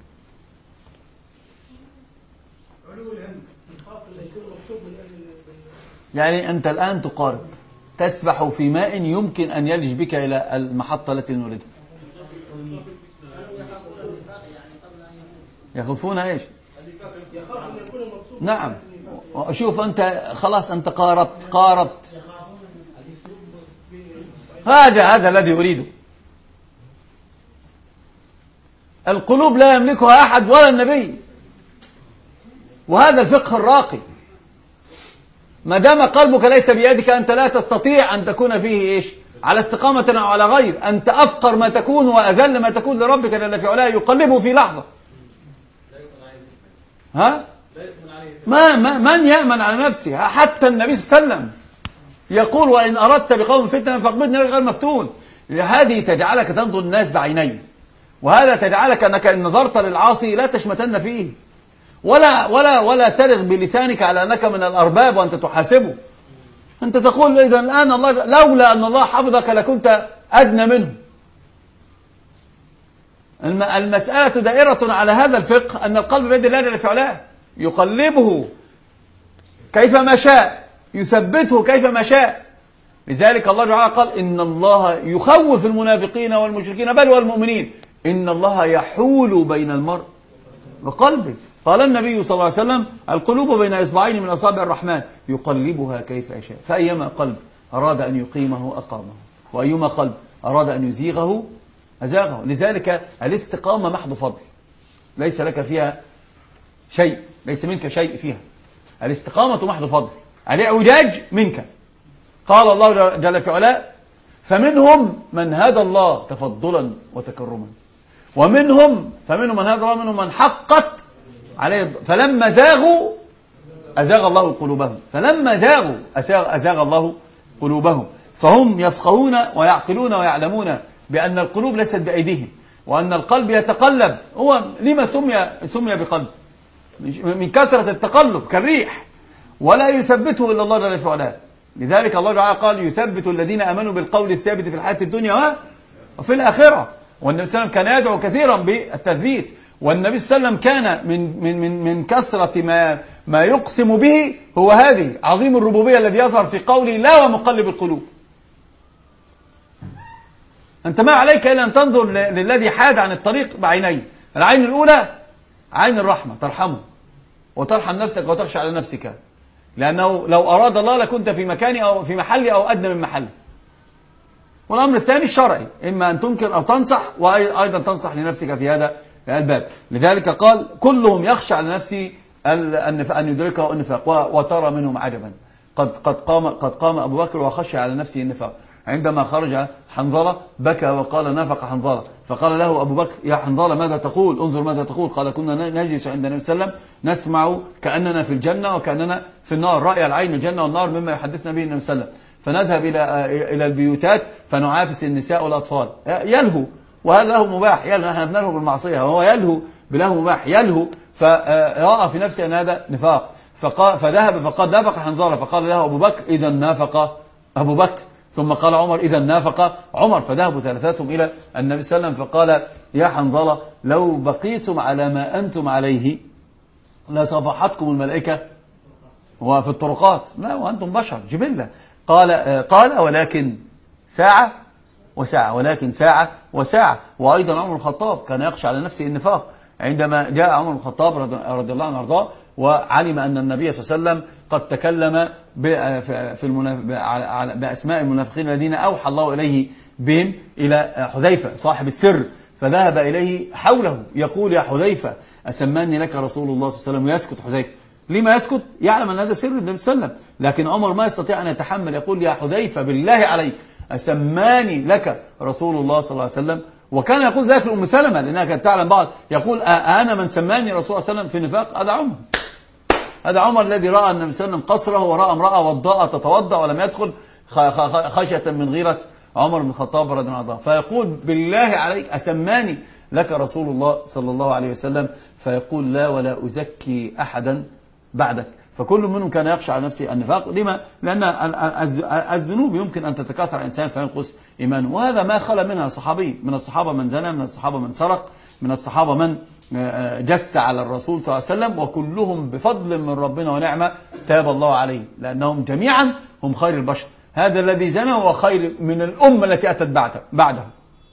يعني أنت الآن تقارب، تسبح في ماء يمكن أن يلج بك إلى المحطة التي نريدها. يخافون ايش؟ نعم. شوف انت خلاص انت قاربت قاربت هذا هذا الذي أريده. القلوب لا يملكها أحد ولا النبي، وهذا الفقه الراقي. ما دام قلبك ليس بيدك أنت لا تستطيع أن تكون فيه إيش؟ على استقامة أو على غير. أنت أفقر ما تكون وأذل ما تكون لربك جل في علاه، يقلبه في لحظة. ها؟ ما ما من يأمن على نفسه؟ حتى النبي صلى الله عليه وسلم يقول وإن أردت بقوم فتنة فاقبضني غير مفتون. هذه تجعلك تنظر الناس بعينين، وهذا تجعلك أنك إن نظرت للعاصي لا تشمتن فيه، ولا ولا ولا ترغ بلسانك على أنك من الأرباب وأنت تحاسبه. أنت تقول إذا الآن الله لولا أن الله حفظك لكنت أدنى منه. المسألة دائرة على هذا الفقه، أن القلب بيد الله جل في علاه، يقلبه كيفما شاء، يثبته كيفما شاء. لذلك الله تعالى قال إن الله يخوف المنافقين والمشركين بل والمؤمنين إن الله يحول بين المرء وقلبه. قال النبي صلى الله عليه وسلم القلوب بين إصبعين من أصابع الرحمن يقلبها كيف يشاء، فأيما قلب أراد أن يقيمه أقامه، وأيما قلب أراد أن يزيغه أزاغه. لذلك الاستقامة محض فضل، ليس لك فيها شيء، ليس منك شيء فيها. الاستقامة محض فضل، الاعوجاج منك. قال الله جل في علاه فمنهم من هدى الله تفضلا وتكرما، ومنهم فمنهم من هدى الله منهم من حقت عليه، فلما زاغوا أزاغ الله قلوبهم، فلما زاغوا أزاغ, أزاغ الله قلوبهم. فهم يفقهون ويعقلون ويعلمون بأن القلوب ليست بأيديهم، وأن القلب يتقلب. هو لما سمي سمي بقلب؟ من كثرة التقلب كالريح، ولا يثبته إلا الله جل وعلا. لذلك الله تعالى قال يثبت الذين آمنوا بالقول الثابت في الحياة الدنيا وفي الآخرة. والنبي صلى الله عليه وسلم كان يدعو كثيرا بالتثبيت، والنبي صلى الله عليه وسلم كان من من من من كثرة ما ما يقسم به هو هذه عظيم الربوبية الذي يظهر في قوله لا ومقلب القلوب. أنت ما عليك إلا أن تنظر للذي حاد عن الطريق بعينين. العين الأولى عين الرحمة، ترحمه وترحم نفسك وتخشى على نفسك، لأنه لو أراد الله لكنت في مكاني أو في محلي أو أدنى من محلي. والأمر الثاني الشرعي، إما أن تنكر أو تنصح، وأيضا تنصح لنفسك في هذا الباب. لذلك قال كلهم يخشى على نفسه أن يدركه النفاق، وترى منهم عجبا قد قد قام قد قام أبو بكر وخشى على نفسه النفاق. عندما خرج حنظلة بكى وقال نافق حنظلة، فقال له أبو بكر يا حنظلة ماذا تقول؟ انظر ماذا تقول. قال كنا نجلس عند النبي صلى الله عليه وسلم نسمع كأننا في الجنة وكأننا في النار، رأي العين الجنة والنار مما يحدثنا به النبي صلى الله عليه وسلم. فنذهب إلى إلى البيوتات فنعافس النساء والأطفال، يلهو، وهذا له مباح، يلهو، نحن بنلهو بالمعصية وهو يلهو بله مباح، يلهو. فرأى في نفسه أن هذا نفاق، فذهب فقال نافق حنظلة، فقال له أبو بكر إذا نافق أبو بكر، ثم قال عمر إذا نافق عمر. فذهبوا ثلاثتهم إلى النبي صلى الله عليه وسلم فقال يا حنظلة لو بقيتم على ما أنتم عليه لصفحتكم الملائكة وفي الطرقات، لا وأنتم بشر جبلة. قال قال ولكن ساعة وساعة، ولكن ساعة وساعة. وأيضا عمر الخطاب كان يخشى على نفسه النفاق، عندما جاء عمر الخطاب رضي الله عنه وارضاه وعلم أن النبي صلى الله عليه وسلم قد تكلم في المناف... بأسماء المنافقين الذين أوحى الله إليه بهم إلى حذيفة صاحب السر، فذهب إليه حوله يقول يا حذيفة أسماني لك رسول الله صلى الله عليه وسلم، ويسكت حذيفة. لما يسكت؟ يعلم أن هذا سر النبي صلى الله عليه وسلم، لكن عمر ما يستطيع أن يتحمل، يقول يا حذيفة بالله عليك أسماني لك رسول الله صلى الله عليه وسلم. وكان يقول ذلك لأم سلمة لأنها كانت تعلم بعض، يقول أنا من سماني رسول الله صلى الله عليه وسلم في النفاق؟ هذا عمر، هذا عمر الذي رأى النبي صلى الله عليه وسلم قصره ورأى امرأة وضاء تتوضأ ولم يدخل خشية من غيرة عمر بن الخطاب رضي الله عنه، فيقول بالله عليك أسماني لك رسول الله صلى الله عليه وسلم، فيقول لا ولا أزكي أحدا بعدك. فكل منهم كان يخشى على نفسه النفاق. لما؟ لأن الذنوب يمكن أن تتكاثر على الإنسان فينقص إيمانه، وهذا ما خلا منها صحابي، من الصحابة من زنى، من الصحابة من سرق، من الصحابة من جس على الرسول صلى الله عليه وسلم، وكلهم بفضل من ربنا ونعمة تاب الله عليه، لأنهم جميعا هم خير البشر. هذا الذي زنى هو خير من الأمة التي أتت بعده.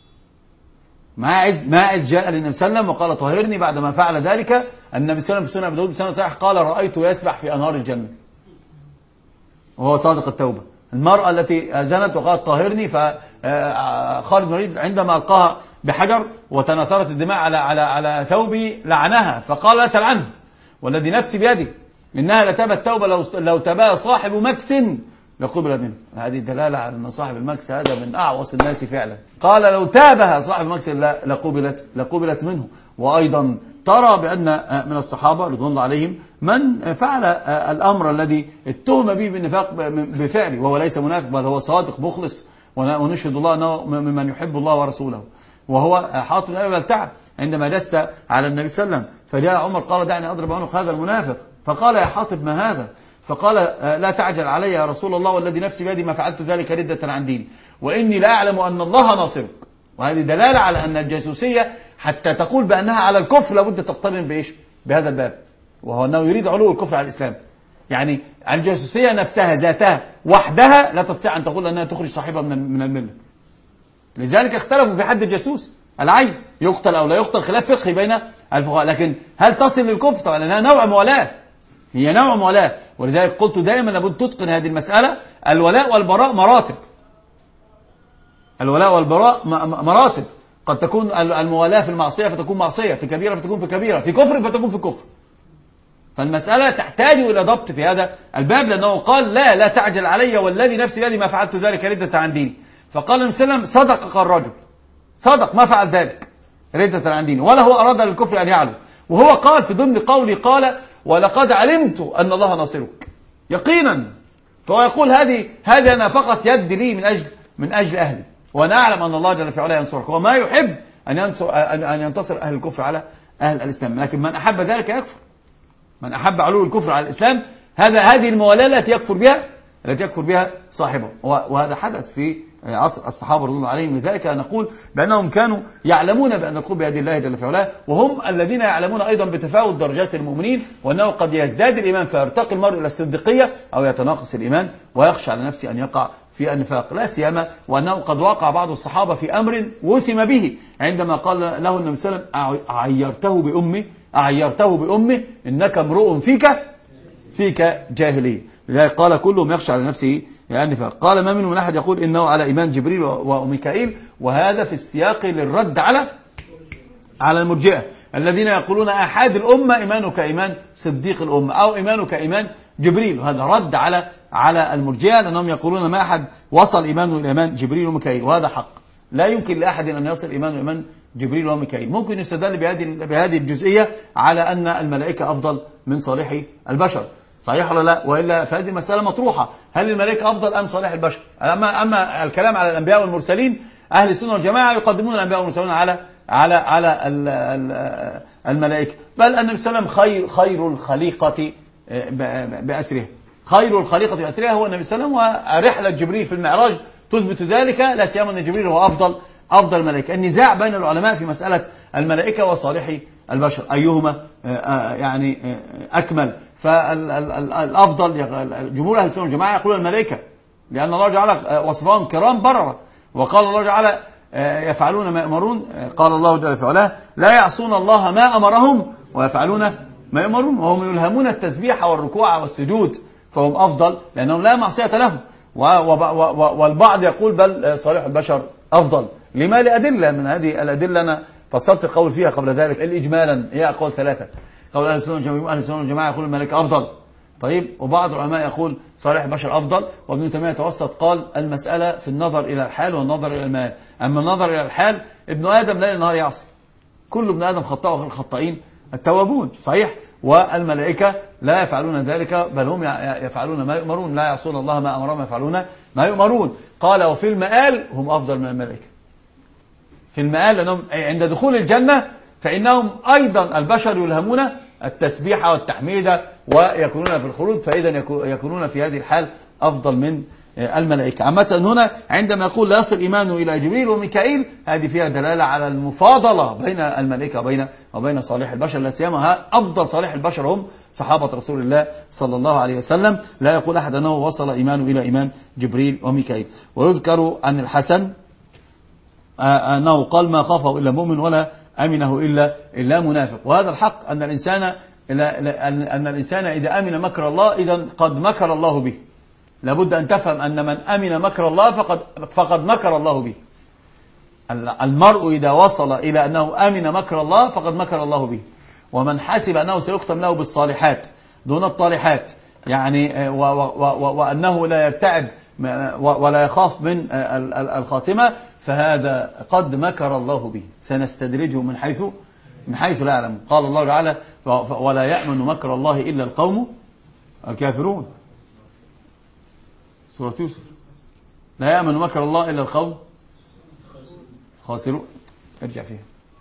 ماعز ماعز جاء للنبي صلى الله عليه وسلم وقال طهرني، بعد ما فعل ذلك النبي صلى الله عليه وسلم في سنة أبي داود بسنة صحيح قال رأيته يسبح في أنهار الجنة، وهو صادق التوبة. المرأة التي زنت وقالت طهرني خالد بن الوليد عندما ألقاها بحجر وتناثرت الدماء على على على ثوبه لعنها فقال لا تلعنه والذي نفسي بيده إنها لتابت توبة لو لو تباها صاحب مكس لقبل منه. هذه دلالة على أن صاحب المكس هذا من أعوص الناس فعلا. قال لو تابها صاحب المكس لقبلت لقبلت منه. وأيضا ترى بأن من الصحابة رضوان الله عليهم من فعل الأمر الذي اتهم به بالنفاق بفعله وهو ليس منافق بل هو صادق مخلص ونشهد الله أنه ممن يحب الله ورسوله، وهو حاطب بن أبي بلتعة عندما دس على النبي صلى الله عليه وسلم فجاء عمر قال دعني أضرب عنق هذا المنافق فقال يا حاطب ما هذا؟ فقال لا تعجل علي يا رسول الله والذي نفسي بيدي ما فعلت ذلك ردة عن دين وإني لا أعلم أن الله ناصرك. وهذه دلالة على أن الجاسوسية حتى تقول بأنها على الكفر لابد تقترن بإيش؟ بهذا الباب، وهو أنه يريد علو الكفر على الإسلام. يعني الجاسوسية نفسها ذاتها وحدها لا تستطيع أن تقول أنها تخرج صاحبها من الملة. لذلك اختلفوا في حد الجاسوس العين يقتل أو لا يقتل خلاف فقهي بين الفقهاء، لكن هل تصل للكفر؟ طبعا لأنها نوع مولاة، هي نوع مولاة. ولذلك قلت دائما لابد تتقن هذه المسألة. الولاء والبراء مراتب، الولاء والبراء مراتب. قد تكون الموالاة في المعصية فتكون معصية، في كبيرة فتكون في كبيرة، في كفر فتكون في كفر. فالمسألة تحتاج إلى ضبط في هذا الباب، لأنه قال لا لا تعجل علي والذي نفسي بيدي ما فعلت ذلك ردة عن ديني. فقال النبي صلى الله عليه وسلم صدق الرجل، صدق ما فعل ذلك ردة عن ديني ولا هو أراد للكفر أن يعلو. وهو قال في ضمن قولي قال ولقد علمت أن الله ناصرك يقينا. فهو يقول هذه هذه أنا فقط يد لي من أجل من أجل أهلي، وأنا أعلم أن الله جل في علاه ينصرك، وما يحب أن ينصر أن ينتصر أهل الكفر على أهل الإسلام. لكن من أحب ذلك يكفر، من أحب علو الكفر على الإسلام هذا هذه الموالاة التي يكفر بها التي يكفر بها صاحبه. وهذا حدث في عصر الصحابة رضي الله عليهم. لذلك نقول بأنهم كانوا يعلمون بأن القرب بيد الله جل في علاه، وهم الذين يعلمون أيضا بتفاوت درجات المؤمنين، وأنه قد يزداد الإيمان فيرتقي المرء إلى الصديقية أو يتناقص الإيمان ويخشى على نفسه أن يقع في النفاق، لا سيما وأنه قد وقع بعض الصحابة في أمر وسم به عندما قال له النبي صلى الله عليه وسلم أعيرته بأمي أعيرته بأمه إنك امرؤ فيك فيك جاهلية. لذلك قال كلهم يخشى على نفسه النفاق. قال ما منهم من أحد يقول إنه على إيمان جبريل وميكائيل، وهذا في السياق للرد على على المرجئة الذين يقولون أحد الأمة إيمانه كإيمان صديق الأمة أو إيمانه كإيمان جبريل. وهذا رد على على المرجئة لأنهم يقولون ما أحد وصل إيمانه إلى إيمان جبريل وميكائيل، وهذا حق. لا يمكن لأحد أن يصل إيمانه إيمان جبريل وميكائيل. ممكن يستدل بهذه بهذه الجزئية على أن الملائكة أفضل من صالح البشر، صحيح ولا لا؟ وإلا فهذه المسألة مطروحة، هل الملائكة أفضل أم صالح البشر؟ أما أما الكلام على الأنبياء والمرسلين، أهل السنة والجماعة يقدمون الأنبياء والمرسلين على على على الملائكة. بل النبي صلى الله عليه وسلم خير خير الخليقة بأسرها، خير الخليقة بأسرها هو النبي صلى الله عليه وسلم، ورحلة جبريل في المعراج تثبت ذلك، لا سيما أن جبريل هو أفضل أفضل الملائكة. النزاع بين العلماء في مسألة الملائكة وصالح البشر أيهما يعني أكمل، فالأفضل جمهور أهل السنة والجماعة يقولون الملائكة، لأن الله جعل وصفهم كرام بررة، وقال الله جعل يفعلون ما يأمرون. قال الله جل في علاه لا يعصون الله ما أمرهم ويفعلون ما يأمرون وهم يلهمون التسبيح والركوع والسجود، فهم أفضل لأنهم لا معصية لهم. والبعض يقول بل صالح البشر أفضل. لما؟ لأدلة من هذه الأدلة أنا فصلت القول فيها قبل ذلك. الإجمالا هي أقوال ثلاثة. قول أهل السنة والجماعة يقول الملائكة أفضل، طيب، وبعض العلماء يقول صالح البشر أفضل، وابن تيمية توسط قال المسألة في النظر إلى الحال والنظر إلى المال. أما النظر إلى الحال ابن آدم ليل نهار يعصي، كل ابن آدم خطاء وخير الخطائين التوابون، صحيح، والملائكة لا يفعلون ذلك بل هم يفعلون ما يؤمرون، لا يعصون الله ما أمرهم يفعلون ما يؤمرون. قال وفي المآل هم أفضل من الملائكة، في المآل لأنهم عند دخول الجنة فإنهم أيضا البشر يلهمون التسبيح والتحميد ويكونون في الخلود، فإذا يكونون في هذه الحال أفضل من الملائكة. عامة هنا عندما يقول لا يصل إيمانه إلى جبريل وميكائيل، هذه فيها دلالة على المفاضلة بين الملائكة وبين وبين صالح البشر، لا سيما أفضل صالح البشر هم صحابة رسول الله صلى الله عليه وسلم. لا يقول أحد أنه وصل إيمانه إلى إيمان جبريل وميكائيل. ويذكر عن الحسن أنه قال ما خافه إلا مؤمن ولا أمنه إلا إلا منافق. وهذا الحق أن الإنسان أن الإنسان إذا أمن مكر الله إذا قد مكر الله به، لابد أن تفهم أن من أمن مكر الله فقد, فقد مكر الله به. المرء إذا وصل إلى أنه أمن مكر الله فقد مكر الله به. ومن حسب أنه سيختم له بالصالحات دون الطالحات، يعني و و و وأنه لا يرتعب ولا يخاف من الخاتمة، فهذا قد مكر الله به. سنستدرجه من حيث من حيث لا يعلم. قال الله تعالى: ولا يأمن مكر الله إلا القوم الكافرون. سورة يوسف. لا يأمن مكر الله إلا القوم خاسرون. ارجع فيها.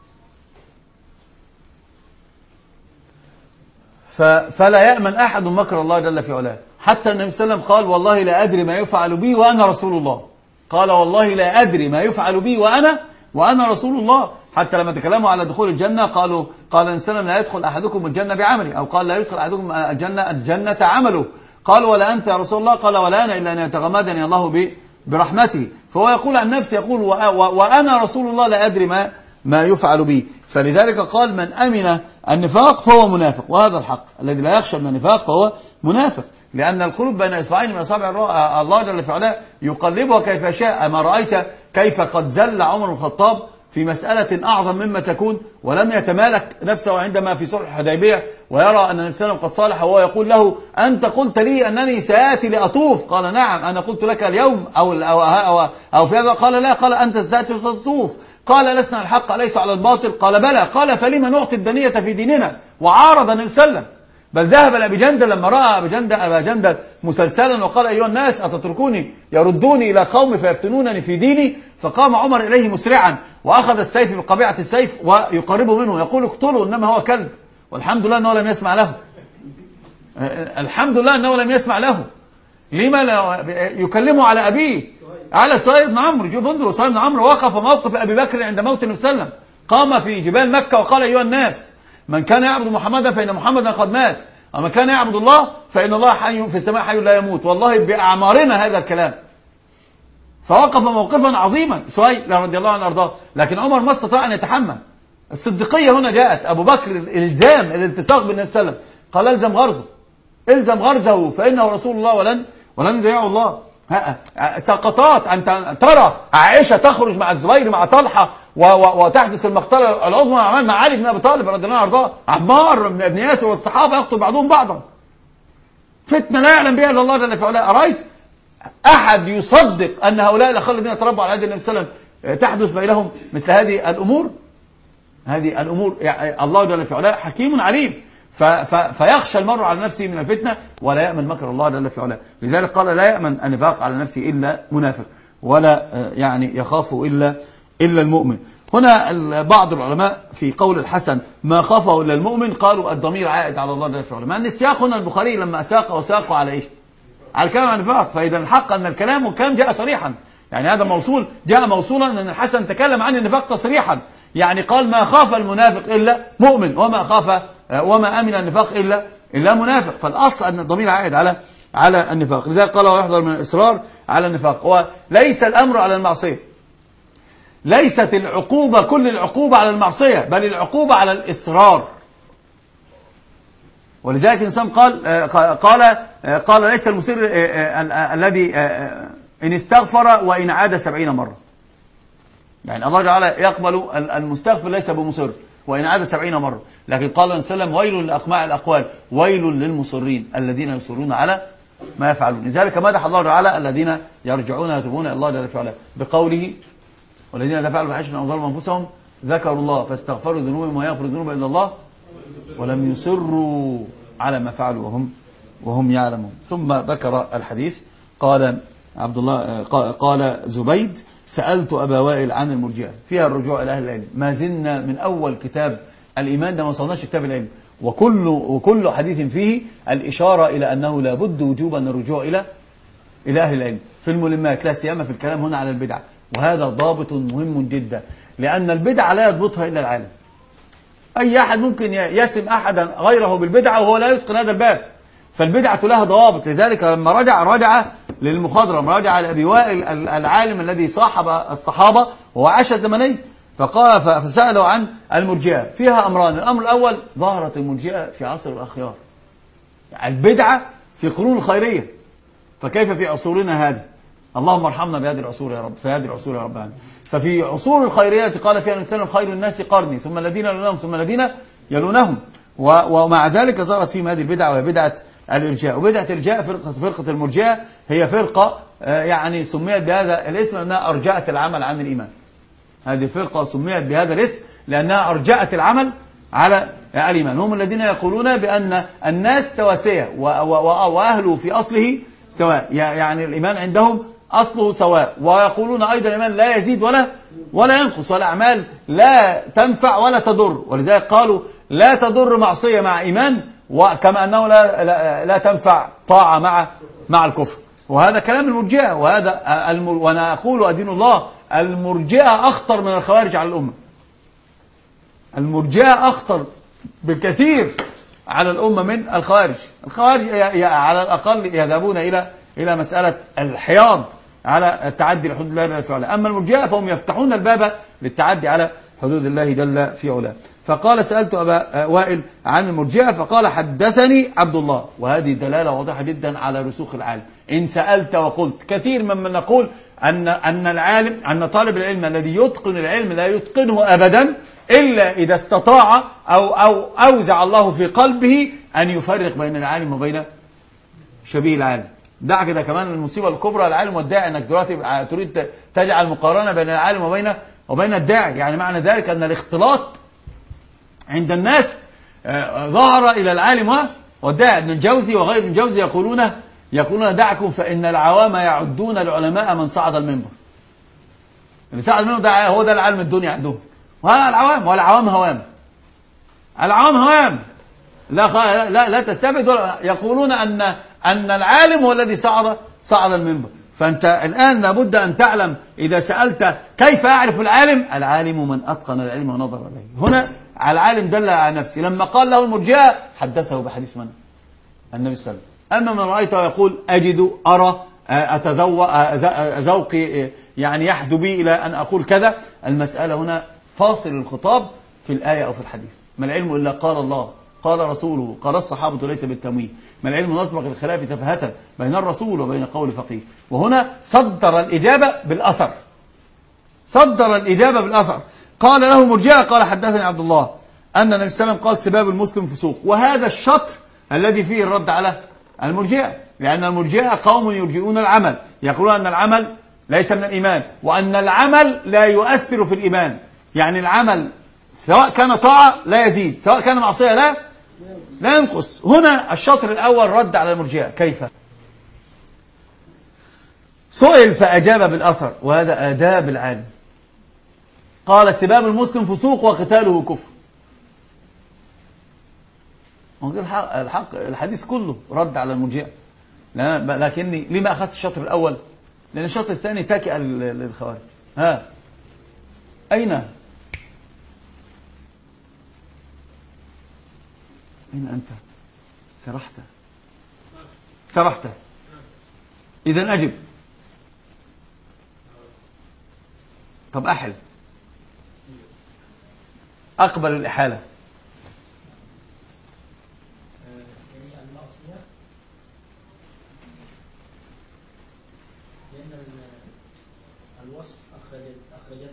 فلا يأمن أحد مكر الله جل في علاه. حتى النبي صلى الله عليه وسلم قال: والله لا أدري ما يفعل بي وأنا رسول الله. قال: والله لا أدري ما يفعل بي وأنا وأنا رسول الله. حتى لما تكلموا على دخول الجنة قالوا قال الإنسان: لا يدخل أحدكم الجنة بعمله، أو قال: لا يدخل أحدكم الجنة الجنة عمله. قالوا: ولا أنت يا رسول الله؟ قال: ولا أنا إلا أن يتغمدني الله برحمته. فهو يقول عن نفسه، يقول: وأنا رسول الله لا أدري ما ما يفعل به. فلذلك قال: من أمن النفاق فهو منافق. وهذا الحق، الذي لا يخشى من النفاق فهو منافق، لأن القلوب بين إصبعين من أصابع الله جل في علاه يقلبها كيف شاء. ما رأيت كيف قد زل عمر بن الخطاب في مسألة أعظم مما تكون ولم يتمالك نفسه عندما في صلح الحديبية ويرى أن النبي صلى الله عليه وسلم قد صالح، وهو يقول له: أنت قلت لي أنني سآتي لأطوف. قال: نعم، أنا قلت لك اليوم أو أو أو, أو في هذا. قال: لا. قال: أنت ستأتي لتطوف. قال: لسنا على الحق ليس على الباطل. قال: بلى. قال: فلما نعطي الدنية في ديننا؟ وعارض النبي صلى الله عليه وسلم. بل ذهب لأبي جندل لما رأى أبي جندل, أبا جندل مسلسلا وقال: أيها الناس أتتركوني يردوني إلى قوم فيفتنونني في ديني؟ فقام عمر إليه مسرعا وأخذ السيف بقبيعة السيف ويقربه منه يقول: اقتلوا إنما هو كلب. والحمد لله أنه لم يسمع له. الحمد لله أنه لم يسمع له. لما لا يكلمه على أبيه، على سهيل بن عمرو؟ شوف انظروا، سهيل بن عمرو وقف موقف أبي بكر عند موت النبي صلى الله عليه وسلم. قام في جبال مكة وقال: أيها الناس، من كان يعبد محمدا فإن محمدا قد مات، ومن كان يعبد الله فإن الله حي في السماء حي لا يموت. والله بأعمارنا هذا الكلام. فوقف موقفا عظيما سهيل رضي الله عنه وارضاه، لكن عمر ما استطاع أن يتحمل. الصديقية هنا جاءت. أبو بكر الإلزام، الالتصاق بالنبي صلى الله عليه وسلم، قال: الزم غرزه، الزم غرزه فإنه رسول الله ولن ولن يضيعه الله. سقطات. أنت ترى عائشة تخرج مع الزبير مع طلحة وتحدث المقتلة العظمى مع علي بن أبي طالب رضي الله عنه وارضاه، عمار بن ياسر والصحابة يقتل بعضهم بعضا. فتنة لا يعلم بها إلا الله جل في علاه. أرأيت أحد يصدق أن هؤلاء الأخوة الذين تربوا على يد النبي صلى الله عليه وسلم تحدث بينهم مثل هذه الأمور؟ هذه الأمور يعني الله جل في علاه حكيم عليم. فيخشى المرء على نفسه من الفتنة ولا يأمن مكر الله جل في علاه. لذلك قال: لا يأمن النفاق على نفسه إلا منافق، ولا يعني يخاف إلا إلا المؤمن. هنا بعض العلماء في قول الحسن: ما خافه إلا المؤمن، قالوا الضمير عائد على الله جل في علاه. مع أن السياق هنا البخاري لما أساق وساقوا على إيش؟ على الكلام عن النفاق. فإذا الحق أن الكلام والكلام جاء صريحا، يعني هذا موصول جاء موصولا أن الحسن تكلم عن النفاق تصريحا، يعني قال: ما خاف المنافق إلا مؤمن، وما خاف وما أمن النفاق إلا إلا منافق. فالأصل أن الضمير عائد على على النفاق. لذلك قال: ويحذر من الإصرار على النفاق. وليس الأمر على المعصية، ليست العقوبة كل العقوبة على المعصية، بل العقوبة على الإصرار. ولذلك الإنسان قال قال قال ليس المسر الذي إن استغفر وإن عاد سبعين مرة. يعني الله تعالى يقبل المستغفر ليس بمصر وإن عاد سبعين مرة. لكن قال النبي صلى الله عليه وسلم: ويل لأقماع الأقوال، ويل للمصرين الذين يصرون على ما يفعلون. لذلك مدح الله تعالى الذين يرجعون يتوبون إلى الله جل في علاه بقوله: والذين لا فعلوا فاحشة أو ظلموا أنفسهم ذكروا الله فاستغفروا ذنوبهم ويغفر الذنوب إلا الله ولم يصروا على ما فعلوا وهم وهم يعلمون. ثم ذكر الحديث. قال عبد الله قال زبيد: سألت أبا وائل عن المرجئة، فيها الرجوع إلى أهل العلم. ما زلنا من أول كتاب الإيمان ده ما وصلناش كتاب العلم، وكل وكل حديث فيه الإشارة إلى أنه لا بد وجوبا الرجوع إلى إلى أهل العلم في الملمات، لا سيما في الكلام هنا على البدع. وهذا ضابط مهم جدا، لأن البدع لا يضبطها إلا العالم. أي أحد ممكن يسم أحدا غيره بالبدعة وهو لا يتقن هذا الباب. فالبدعة لها ضوابط. لذلك لما رجع رجع للمخضرم، رجع لأبي وائل العالم الذي صاحب الصحابة وهو عاش زمنين، فقال فسألوا عن المرجئة. فيها أمران: الأمر الأول ظهرت المرجئة في عصر الأخيار، يعني البدعة في قرون الخيرية، فكيف في عصورنا هذه؟ اللهم ارحمنا بهذه العصور يا رب، في هذه العصور يا رب العالمين. ففي عصور الخيرية التي قال فيها النبي صلى الله عليه وسلم: خير الناس قرني ثم الذين يلونهم ثم الذين يلونهم. ومع ذلك ظهرت فيهم هذه البدعة، وهي بدعة الإرجاء. وبدعة الإرجاء فرقة فرقة المرجئة هي فرقة يعني سميت بهذا الاسم لأنها أرجأت العمل عن الإيمان. هذه فرقة سميت بهذا الاسم لأنها أرجأت العمل على الإيمان. هم الذين يقولون بأن الناس سواسية وأهله في أصله سواء، يعني الإيمان عندهم أصله سواء. ويقولون أيضا الإيمان لا يزيد ولا ولا ينقص، والأعمال لا تنفع ولا تضر. ولذلك قالوا لا تضر معصية مع إيمان، وكما أنه لا, لا, لا تنفع طاعة مع مع الكفر. وهذا كلام المرجئة. وهذا المر... وأنا أقول أدين الله المرجئة أخطر من الخوارج على الأمة. المرجئة أخطر بكثير على الأمة من الخوارج. الخوارج ي... ي... على الأقل يذهبون إلى إلى مسألة الحياض على التعدي لحدود الله جل في علاه. أما المرجئة فهم يفتحون الباب للتعدي على حدود الله جل في علاه. فقال: سألت أبا وائل عن المرجئة فقال: حدثني عبد الله. وهذه دلالة واضحة جدا على رسوخ العالم. إن سألت وقلت، كثير ممن نقول أن أن العالم أن طالب العلم الذي يتقن العلم لا يتقنه أبدا إلا إذا استطاع أو أو أوزع الله في قلبه أن يفرق بين العالم وبين شبيه العالم. دع كده كمان المصيبة الكبرى العالم والداعي، أنك دلوقتي تريد تجعل مقارنة بين العالم وبين وبين الداعي. يعني معنى ذلك أن الاختلاط عند الناس ظهر إلى العالم والداعي. ابن الجوزي وغير ابن الجوزي يقولون يقولون دعكم فإن العوام يعدون العلماء من صعد المنبر. اللي صعد المنبر ده هو ده العالم الدنيا عندهم. وهذا العوام، والعوام هوام. العوام هوام لا لا لا تستبعد. يقولون أن أن العالم هو الذي صعد صعد المنبر. فأنت الآن لابد أن تعلم إذا سألت كيف أعرف العالم؟ العالم من أتقن العلم ونظر إليه. هنا على العالم دل على نفسه. لما قال له المرجئة حدثه بحديث من؟ النبي صلى الله عليه وسلم. أما من رأيته يقول أجد أرى ذوقي يعني يحدو بي إلى أن أقول كذا، المسألة هنا فاصل الخطاب في الآية أو في الحديث. ما العلم إلا قال الله قال رسوله قال الصحابة ليس بالتمويه. ما العلم نسبق الخلاف سفهة بين الرسول وبين قول فقيه. وهنا صدر الإجابة بالأثر. صدر الإجابة بالأثر. قال له مرجئة قال: حدثني عبد الله أن النبي صلى الله عليه وسلم قال: سباب المسلم فسوق. وهذا الشطر الذي فيه الرد على المرجئة، لأن المرجئة قوم يرجئون العمل، يقولون أن العمل ليس من الإيمان، وأن العمل لا يؤثر في الإيمان. يعني العمل سواء كان طاعة لا يزيد، سواء كان معصية لا لا ينقص. هنا الشطر الأول رد على المرجئة. كيف؟ سئل فأجاب بالأثر، وهذا آداب العالم. قال: سباب المسلم فسوق وقتاله كفر. الحق, الحق الحديث كله رد على المرجئة. لكني لما أخذت الشطر الأول؟ لأن الشطر الثاني تكئ للخوارج. ها أين أين أنت؟ سرحت سرحت إذن أجب. طب أحل، أقبل الإحالة. الوصف أخرجت أخرجته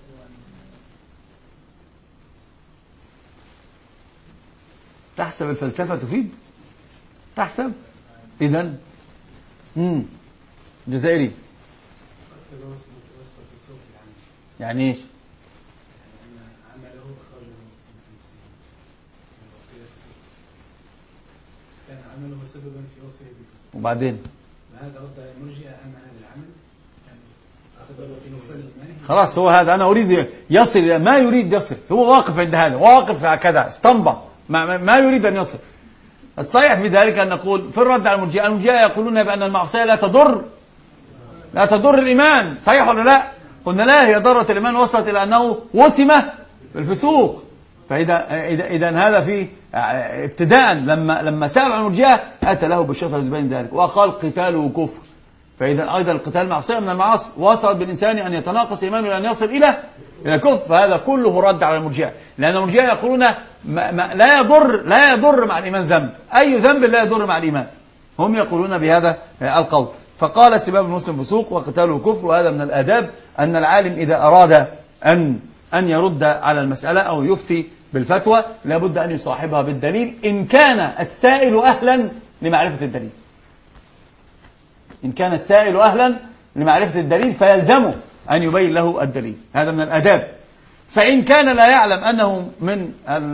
تحسب الفلسفة تفيد؟ تحسب؟ إذن امم جزائري يعني ايش؟ كان عمله سببا في وصفه بالكفر. وبعدين هذا رد على المرجئة أن هذا العمل يعني سبب في نقصان الإيمان. خلاص هو هذا أنا أريد يصل ما يريد يصل، هو واقف عند هذا، واقف هكذا استنبط ما, ما يريد أن يصل. الصحيح في ذلك أن نقول في الرد على المرجئة، المرجئة يقولون بأن المعصية لا تضر لا تضر الإيمان. صحيح ولا لا؟ قلنا لا، هي ضرة الإيمان وصلت إلى أنه وسم بالفسوق. فإذا إذا إذا هذا في ابتداء لما لما سأل عن المرجئة أتى له بالشطر بين ذلك وقال قتاله كفر. فإذا أيضا القتال معصية من المعاصي، وصلت بالإنسان أن يتناقص إيمانه إلى أن يصل إلى إلى الكفر. فهذا كله رد على المرجئة، لأن المرجئة يقولون ما ما لا يضر لا يضر مع الإيمان ذنب، أي ذنب لا يضر مع الإيمان، هم يقولون بهذا القول. فقال سباب المسلم فسوق وقتاله كفر. وهذا من الآداب أن العالم إذا أراد أن أن يرد على المسألة أو يفتي بالفتوى لابد أن يصاحبها بالدليل إن كان السائل أهلا لمعرفة الدليل. إن كان السائل أهلا لمعرفة الدليل فيلزمه أن يبين له الدليل. هذا من الآداب. فإن كان لا يعلم أنه من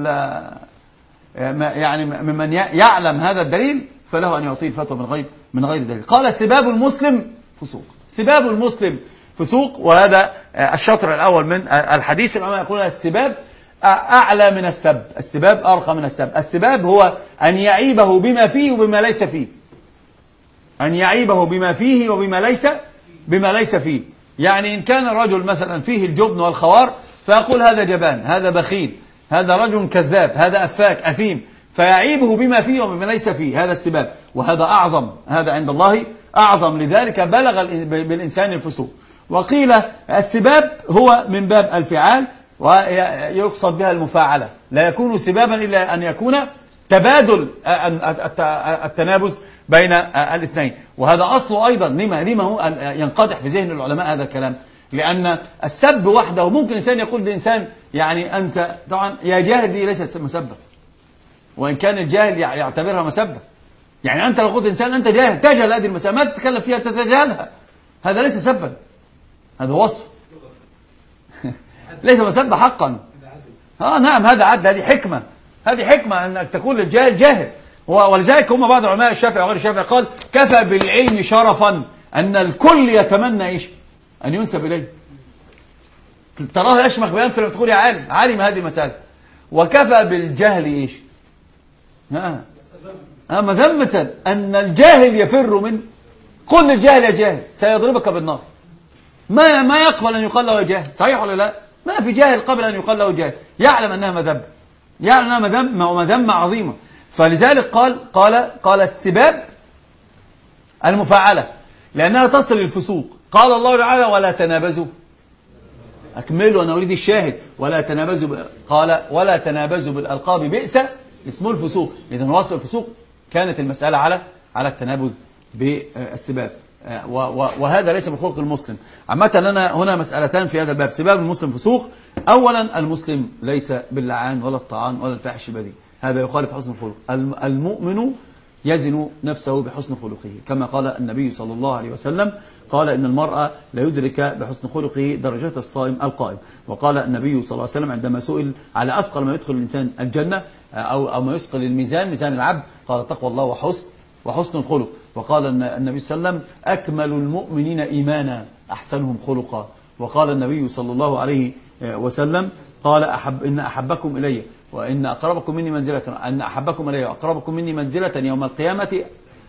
يعني ممن يعلم هذا الدليل فله أن يعطيه الفتوى من غير من غير دليل. قال سباب المسلم فسوق. سباب المسلم فسوق. وهذا الشطر الأول من الحديث. العلماء يقولون السباب أعلى من السب، السباب أرقى من السب. السباب هو أن يعيبه بما فيه وبما ليس فيه، أن يعيبه بما فيه وبما ليس بما ليس فيه. يعني إن كان الرجل مثلا فيه الجبن والخوار فيقول هذا جبان، هذا بخيل، هذا رجل كذاب، هذا أفاك أثيم، فيعيبه بما فيه وبما ليس فيه. هذا السباب، وهذا أعظم، هذا عند الله أعظم، لذلك بلغ بالإنسان الفسوق. وقيل السباب هو من باب الفعال ويقصد بها المفاعلة، لا يكون سبابا إلا أن يكون تبادل التنابز بين الاثنين. وهذا أصله أيضا لما لما هو ينقدح في ذهن العلماء هذا الكلام، لأن السب وحده ممكن إنسان يقول لإنسان يعني أنت طبعا يا جاهل، دي ليست مسبة، وإن كان الجاهل يعتبرها مسبة. يعني أنت لو قلت إنسان أنت جاهل، تجهل هذه المسألة، ما تتكلم فيها، تتجاهلها، هذا ليس سبا، هذا وصف ليس مسبة حقا. آه نعم، هذا عدل، هذه حكمة، هذه حكمة أنك تقول للجاهل جاهل. ولذلك هم بعض علماء الشافعي وغير الشافعي قال كفى بالعلم شرفا أن الكل يتمنى إيش أن ينسب إليه. تراه يشمخ بأنف لما تقول يا عالم، عالم هذه المسألة. وكفى بالجهل إيش ها آه مذمة أن الجاهل يفر من، قل للجاهل يا جاهل سيضربك بالنار. ما ما يقبل أن يقال له جاهل، صحيح ولا لا؟ ما في جاهل قبل أن يقال له جاهل، يعلم أنها مذمة، يعلم أنها مذمة ومذمة عظيمة. فلذلك قال قال قال السباب المفاعلة لأنها تصل للفسوق. قال الله تعالى ولا تنابزوا، أكملوا أنا أريد الشاهد، ولا تنابزوا، قال ولا تنابزوا بالألقاب بئس اسم الفسوق. إذن وصل الفسوق كانت المسألة على على التنابز بالسباب، وهذا ليس من خلق المسلم. عامة لنا هنا مسألتان في هذا الباب. سباب المسلم فسوق. أولا المسلم ليس باللعان ولا الطعان ولا الفاحش البذيء، هذا يخالف حسن الخلق. المؤمن يزن نفسه بحسن خلقه، كما قال النبي صلى الله عليه وسلم، قال إن المرأة لا يدرك بحسن خلقه درجة الصائم القائم. وقال النبي صلى الله عليه وسلم عندما سئل على أثقل ما يدخل الإنسان الجنة أو أو ما يثقل الميزان، ميزان العبد، قال تقوى الله وحسن وحسن الخلق. وقال النبي صلى الله عليه وسلم أكمل المؤمنين إيمانا أحسنهم خلقا. وقال النبي صلى الله عليه وسلم قال أحب إن أحبكم إلي وإن أقربكم مني منزلة أن أحبكم إلي وأقربكم مني منزلة يوم القيامة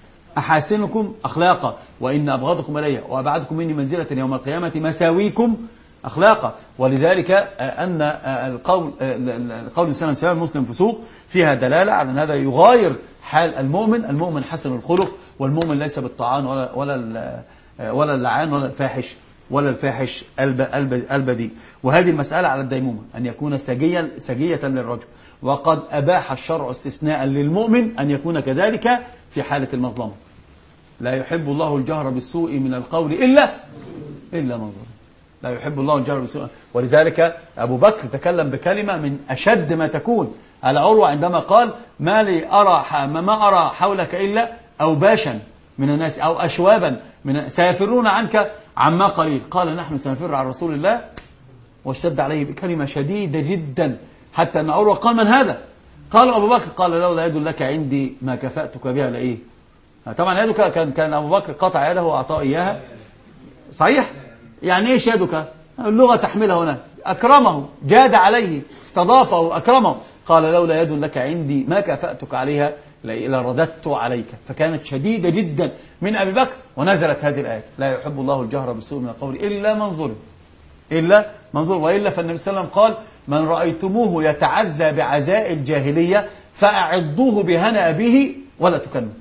أحاسنكم أخلاقا، وإن أبغضكم إلي وأبعدكم مني منزلة يوم القيامة مساويكم أخلاقا. ولذلك أن القول القول الإنسان سباب المسلم فسوق فيها دلالة على أن هذا يغاير حال المؤمن. المؤمن حسن الخلق، والمؤمن ليس بالطعان ولا ولا ولا اللعان ولا الفاحش ولا الفاحش البذيء. وهذه المسألة على الديمومة أن يكون سجيا سجية للرجل، وقد أباح الشرع استثناء للمؤمن أن يكون كذلك في حالة المظلمة. لا يحب الله الجهر بالسوء من القول إلا إلا من ظلم. لا يحب الله الجهر بالسوء. ولذلك أبو بكر تكلم بكلمة من أشد ما تكون على عروة عندما قال ما لي أرى ما أرى حولك إلا أوباشا من الناس أو أشوابا من سيفرون عنك عما قليل. قال نحن سنفر عن رسول الله، واشتد عليه بكلمة شديدة جدا حتى أن عروة قال من هذا؟ قال أبو بكر. قال لولا يد لك عندي ما كفأتك بها لإيه. طبعا يدك كان كان أبو بكر قطع يده وأعطاه إياها، صحيح؟ يعني إيش يدك؟ اللغة تحملها هنا، أكرمه، جاد عليه، استضافه، أكرمه. قال لولا يد لك عندي ما كفأتك عليها لرددت عليك. فكانت شديدة جدا من أبي بكر، ونزلت هذه الآيات لا يحب الله الجهر بالسوء من القول إلا من ظلم إلا من ظلم. وإلا فالنبي صلى الله عليه وسلم قال من رأيتموه يتعزى بعزاء الجاهلية فأعضوه بهنا به ولا تكنوا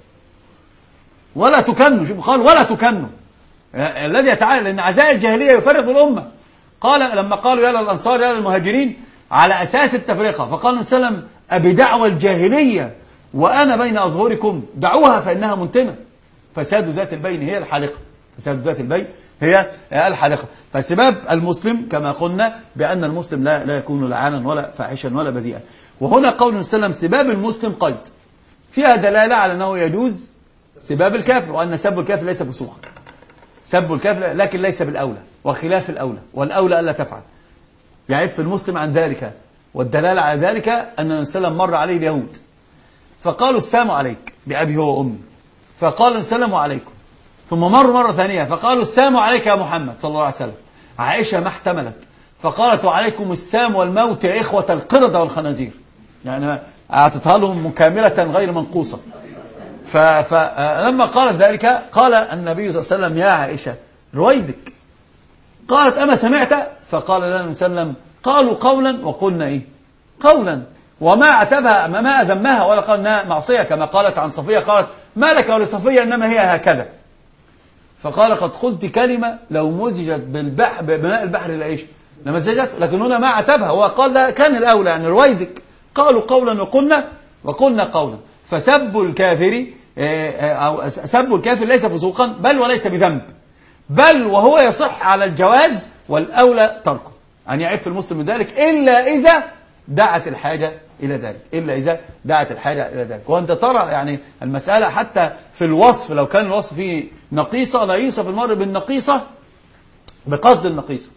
ولا تكنوا. شوف قال ولا تكنوا، الذي يتعزى، لأن عزاء الجاهلية يفرق الأمة. قال لما قالوا يا للأنصار يا للمهاجرين على أساس التفرقة، فقال النبي صلى الله عليه وسلم أبي دعوى الجاهلية وأنا بين أظهركم دعوها فإنها منتنة. فساد ذات البين هي الحالقة. فساد ذات البين هي الحديقة. فسباب المسلم كما قلنا بأن المسلم لا, لا يكون لعانا ولا فاحشا ولا بذيئا. وهنا قول النبي صلى الله عليه وسلم سباب المسلم قيد فيها دلالة على أنه يجوز سباب الكافر، وأن سب الكافر ليس فسوقا، سب الكافر لكن ليس بالأولى وخلاف الأولى، والأولى ألا تفعل. يعف المسلم عن ذلك، والدلالة على ذلك أن النبي صلى الله عليه وسلم مر عليه اليهود فقالوا السلام عليك بأبي هو وأمي، فقال السلام عليكم، ثم مروا مرة ثانية فقالوا السلام عليك يا محمد صلى الله عليه وسلم. عائشة ما احتملت فقالت وعليكم السام والموت يا إخوة القردة والخنازير، يعني أعطتها لهم مكاملة غير منقوصة. فلما قالت ذلك قال النبي صلى الله عليه وسلم يا عائشة رويدك. قالت أما سمعت؟ فقال لنا النبي صلى الله عليه وسلم قالوا قولا وقلنا إيه قولا، وما عتبها ما أذمها ولا قال انها معصية، كما قالت عن صفية قالت ما لك ولصفية إنما هي هكذا. فقال قد قلت كلمة لو مزجت بالبحر بماء البحر لإيش لمزجت، لكن هنا ما عتبها وقال لا كان الأولى يعني رويدك. قالوا قولا وقلنا وقلنا قولا. فسب الكافر أو سب الكافر ليس فسوقا بل وليس بذنب، بل وهو يصح على الجواز، والأولى تركه أن يعف المسلم ذلك إلا إذا دعت الحاجة إلى ذلك، إلا إذا دعت الحاجة إلى ذلك. وأنت ترى يعني المسألة حتى في الوصف، لو كان الوصف فيه نقيصة لا يوصف المرء بالنقيصة بقصد النقيصة.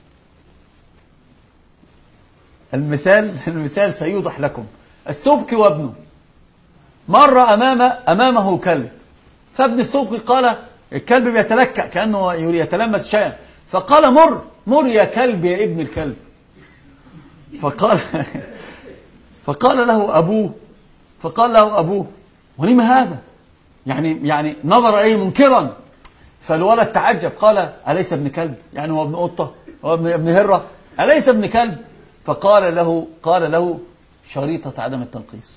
المثال المثال سيوضح لكم. السبكي وابنه مر أمام أمامه كلب، فابن السبكي قال الكلب بيتلكأ كأنه يتلمس شيئا، فقال مر مر يا كلب يا ابن الكلب. فقال فقال له أبوه فقال له أبوه ولم هذا، يعني يعني نظر إليه منكرا. فالولد تعجب قال أليس ابن كلب، يعني هو ابن قطة هو ابن ابن هرة أليس ابن كلب. فقال له قال له شريطة عدم التنقيص،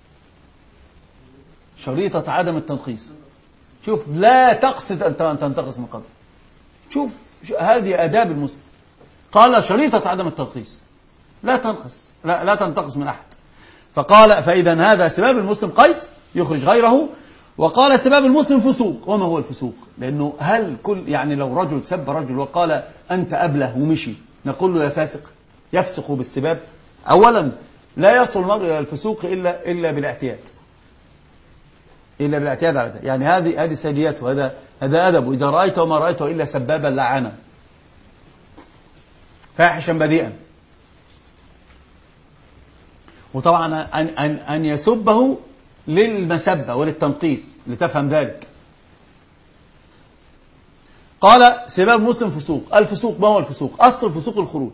شريطة عدم التنقيص. شوف لا تقصد أن تنتقص من قدر، شوف هذه آداب المسلم. قال شريطة عدم التنقيص، لا تنقص لا, لا تنتقص من أحد. فقال فإذا هذا سباب المسلم قيد يخرج غيره. وقال سباب المسلم فسوق. وما هو الفسوق؟ لأنه هل كل يعني لو رجل سب رجل وقال أنت أبله ومشي نقول له يا فاسق؟ يفسق بالسباب؟ أولا لا يصل المرء إلى الفسوق إلا إلا بالاعتياد، إلا بالاعتياد على ذلك. يعني هذه هذه سجيته، هذا هذا أدب. إذا رأيته وما رأيته إلا سبابا لعنا فاحشا بذيئا. وطبعا أن أن أن يسبه للمسبة وللتنقيص لتفهم ذلك. قال سباب مسلم فسوق. الفسوق ما هو الفسوق؟ أصل الفسوق الخروج،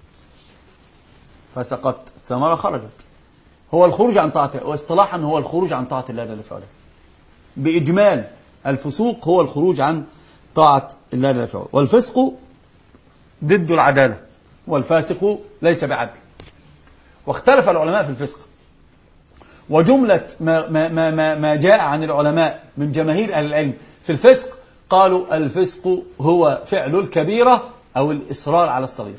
فسقط ثمرة خرجت، هو الخروج عن طاعته، واصطلاحا هو الخروج عن طاعة الله جل وعلا. بإجمال الفسوق هو الخروج عن طاعة الله جل وعلا. والفسق ضد العدالة، والفاسق ليس بعدل. واختلف العلماء في الفسق، وجملة ما, ما, ما, ما جاء عن العلماء من جماهير أهل العلم في الفسق قالوا الفسق هو فعل الكبيرة أو الإصرار على الصغيرة.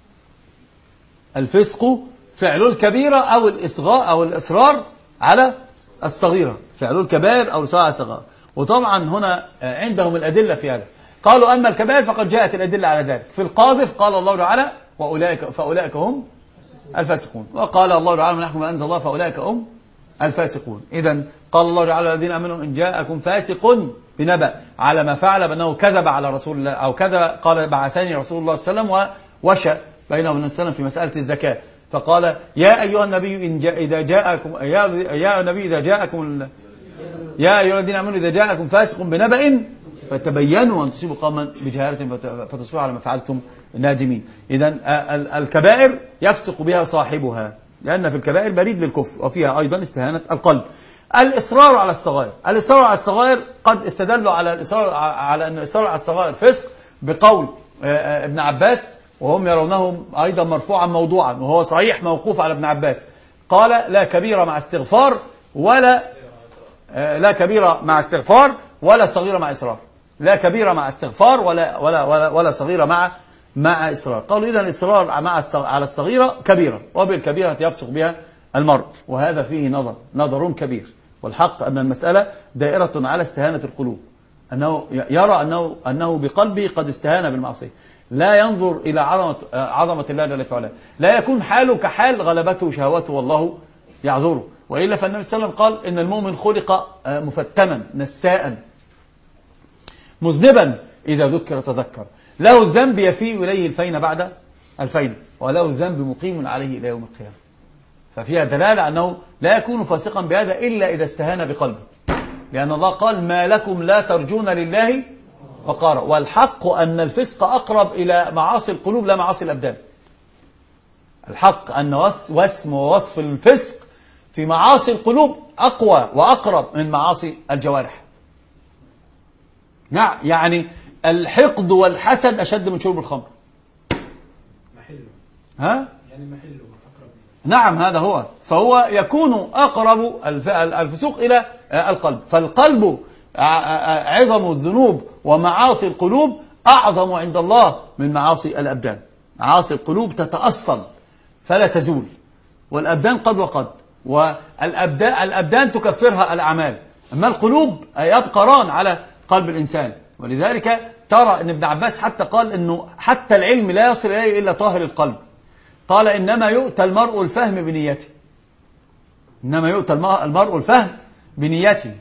الفسق فعل الكبيرة أو الإصغاء أو الإصرار على الصغيرة، فعل الكبائر أو الإصرار على الصغيرة. وطبعا هنا عندهم الأدلة في هذا. قالوا أما الكبائر فقد جاءت الأدلة على ذلك. في القاذف قال الله تعالى وأولئك فأولئك هم الفاسقون، وقال الله تعالى من يحكم أنزل الله فأولئك هم الفاسقون. إذن قال الله تعالى الذين آمنوا إن جاءكم فاسق بنبأ على ما فعل بأنه كذب على رسول الله أو كذب قال بعثني رسول الله صلى الله عليه وسلم ووشى بينه وبين السلام في مسألة الزكاة. فقال يا أيها النبي إن جاء إذا جاءكم يا يا نبي إذا جاءكم يا أيها الذين آمنوا إذا جاءكم فاسق بنبأ فتبينوا أن تصيبوا قوما بجهالة فتصبحوا على ما فعلتم نادمين. إذن الكبائر يفسق بها صاحبها، لأن في الكبائر بريد للكفر وفيها أيضا استهانة القلب. الإصرار على الصغائر، الإصرار على الصغائر قد استدلوا على الإصرار على أن الإصرار على الصغائر فسق بقول ابن عباس، وهم يرونه أيضا مرفوعا موضوعا، وهو صحيح موقوف على ابن عباس. قال لا كبيرة مع استغفار ولا لا كبيرة مع استغفار ولا صغيرة مع إصرار، لا كبيرة مع استغفار ولا ولا ولا, ولا صغيرة مع مع إصرار. قالوا إذا الإصرار مع على الصغيرة كبيرة، وبالكبيرة يفسق بها المرء، وهذا فيه نظر نظر كبير. والحق أن المسألة دائرة على استهانة القلوب، أنه يرى أنه, أنه بقلبه قد استهان بالمعصية، لا ينظر إلى عظمة, عظمة الله جل وعلا، لا يكون حاله كحال غلبته شهوته والله يعذره. وإلا فالنبي صلى الله عليه وسلم قال إن المؤمن خلق مفتنا نساء مذنبا إذا ذكر تذكر، له الذنب يفيء إليه الفين بعد الفين، وله الذنب مقيم عليه إلى يوم القيامة. ففيها دلالة أنه لا يكون فاسقا بهذا إلا إذا استهان بقلبه، لأن الله قال ما لكم لا ترجون لله وقارا. والحق أن الفسق أقرب إلى معاصي القلوب لا معاصي الأبدان. الحق أن واسم ووصف الفسق في معاصي القلوب أقوى وأقرب من معاصي الجوارح. نعم، يعني الحقد والحسد أشد من شرب الخمر. محله ها؟ يعني محله أقرب. نعم، هذا هو. فهو يكون أقرب الفسوق إلى القلب. فالقلب عظم الذنوب ومعاصي القلوب أعظم عند الله من معاصي الأبدان. معاصي القلوب تتأصل فلا تزول، والأبدان قد وقد، والأبدان الأبدان تكفرها الأعمال، أما القلوب يبقى ران على قلب الإنسان. ولذلك ترى أن ابن عباس حتى قال أنه حتى العلم لا يصل إليه إلا طاهر القلب. قال إنما يؤتى المرء الفهم بنيته، إنما يؤتى المرء الفهم بنيته.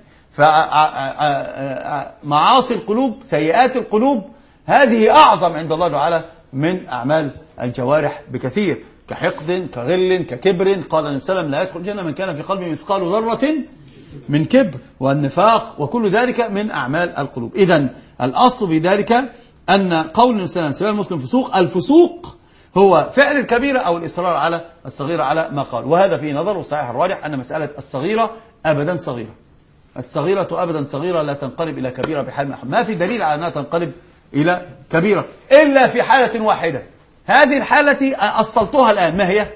فمعاصي القلوب سيئات القلوب هذه أعظم عند الله تعالى من أعمال الجوارح بكثير، كحقد كغل ككبر. قال النبي صلى الله عليه وسلم لا يدخل الجنة من كان في قلبه مثقال ذرة من كبر، والنفاق وكل ذلك من أعمال القلوب. إذن الأصل في ذلك أن قول النبي صلى الله عليه وسلم المسلم فسوق، الفسوق هو فعل الكبيرة أو الإصرار على الصغيرة على ما قال. وهذا في نظر والصحيح الراجح أن مسألة الصغيرة أبدا صغيرة، الصغيرة أبدا صغيرة لا تنقلب إلى كبيرة بحال محمد. ما في دليل على أنها تنقلب إلى كبيرة إلا في حالة واحدة، هذه الحالة التي أصلتها الآن، ما هي؟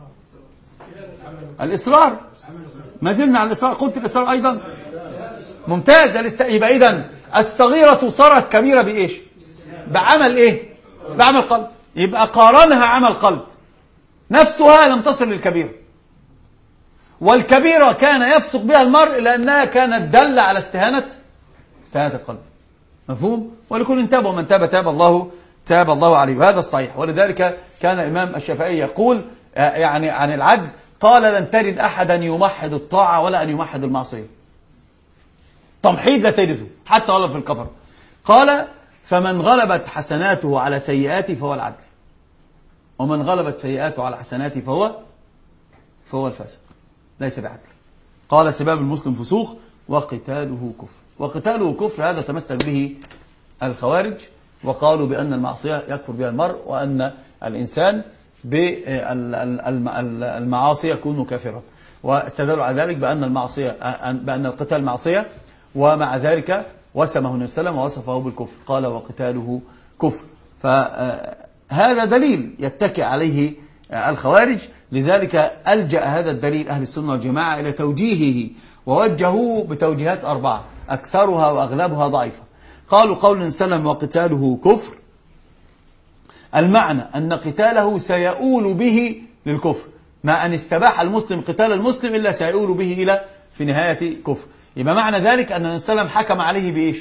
الإصرار. ما زلنا على الإصرار. قلت الإصرار أيضا ممتاز. الاست... يبقى إذن الصغيرة صارت كبيرة بإيش؟ بعمل إيه؟ بعمل قلب. يبقى قارنها عمل قلب، نفسها لم تصل للكبيرة، والكبيرة كان يفسق بها المرء لأنها كانت دل على استهانة استهانة القلب. مفهوم؟ ولكل تاب ومن تاب تاب الله تاب الله عليه، وهذا الصحيح. ولذلك كان الإمام الشافعي يقول يعني عن العدل، قال لن تجد أحدا يمحد الطاعة ولا أن يمحد المعصية. تمحيد لا تجده حتى ولا في الكفر. قال فمن غلبت حسناته على سيئاته فهو العدل، ومن غلبت سيئاته على حسناته فهو فهو الفاسق ليس بعدل. قال سباب المسلم فسوق وقتاله كفر. وقتاله كفر هذا تمسك به الخوارج، وقالوا بأن المعصية يكفر بها المرء، وأن الإنسان بالمعاصي يكون كافرا، واستدلوا على ذلك بأن المعصية بأن القتال معصية، ومع ذلك وسمه النبي صلى الله عليه وسلم ووصفه بالكفر، قال وقتاله كفر. فهذا دليل يتكئ عليه الخوارج. لذلك ألجأ هذا الدليل أهل السنة والجماعة إلى توجيهه، ووجهوه بتوجيهات أربعة أكثرها وأغلبها ضعيفة. قالوا قول النبي صلى الله عليه وسلم وقتاله كفر، المعنى أن قتاله سيؤول به للكفر، ما أن استباح المسلم قتال المسلم إلا سيؤول به إلى في نهاية كفر. يبقى معنى ذلك أن النبي صلى الله عليه وسلم حكم عليه بإيش؟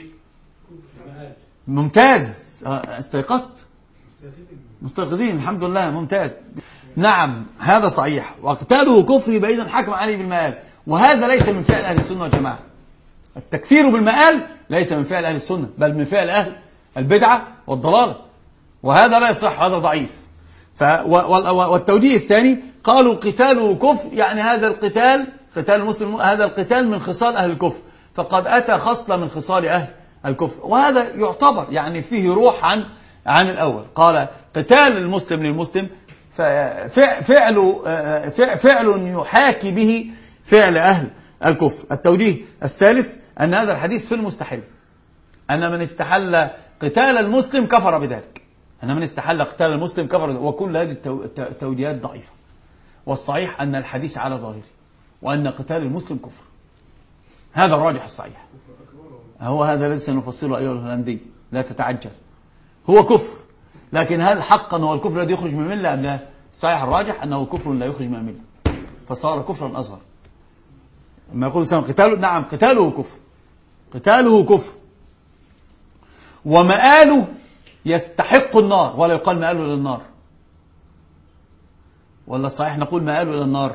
ممتاز. استيقظت؟ مستيقظين الحمد لله، ممتاز. نعم هذا صحيح. وقتاله كفر يبقى إذن حكم عليه بالمآل، وهذا ليس من فعل أهل السنة والجماعة. التكفير بالمآل ليس من فعل أهل السنة، بل من فعل أهل البدعة والضلالة، وهذا لا يصح، هذا ضعيف. ف والتوجيه الثاني قالوا قتاله كفر، يعني هذا القتال قتال المسلم هذا القتال من خصال أهل الكفر، فقد أتى خصلة من خصال أهل الكفر، وهذا يعتبر يعني فيه روح عن عن الأول. قال قتال المسلم للمسلم فعل فعل يحاكي به فعل أهل الكفر. التوجيه الثالث أن هذا الحديث في المستحل، أن من استحل قتال المسلم كفر بذلك، أن من استحل قتال المسلم كفر بذلك. وكل هذه التوجيهات ضعيفة، والصحيح أن الحديث على ظاهره، وأن قتال المسلم كفر. هذا الراجح الصحيح، هو هذا الذي سنفصله أيها الهولندي، لا تتعجل. هو كفر، لكن هل حقا هو الكفر الذي يخرج من الملة أم لا؟ صحيح الراجح أنه كفر لا يخرج من الملة، فصار كفرا أصغر. ما يقول الإنسان قتاله، نعم قتاله كفر، قتاله كفر، ومآله يستحق النار، ولا يقال مآله إلى النار، ولا الصحيح نقول مآله إلى النار؟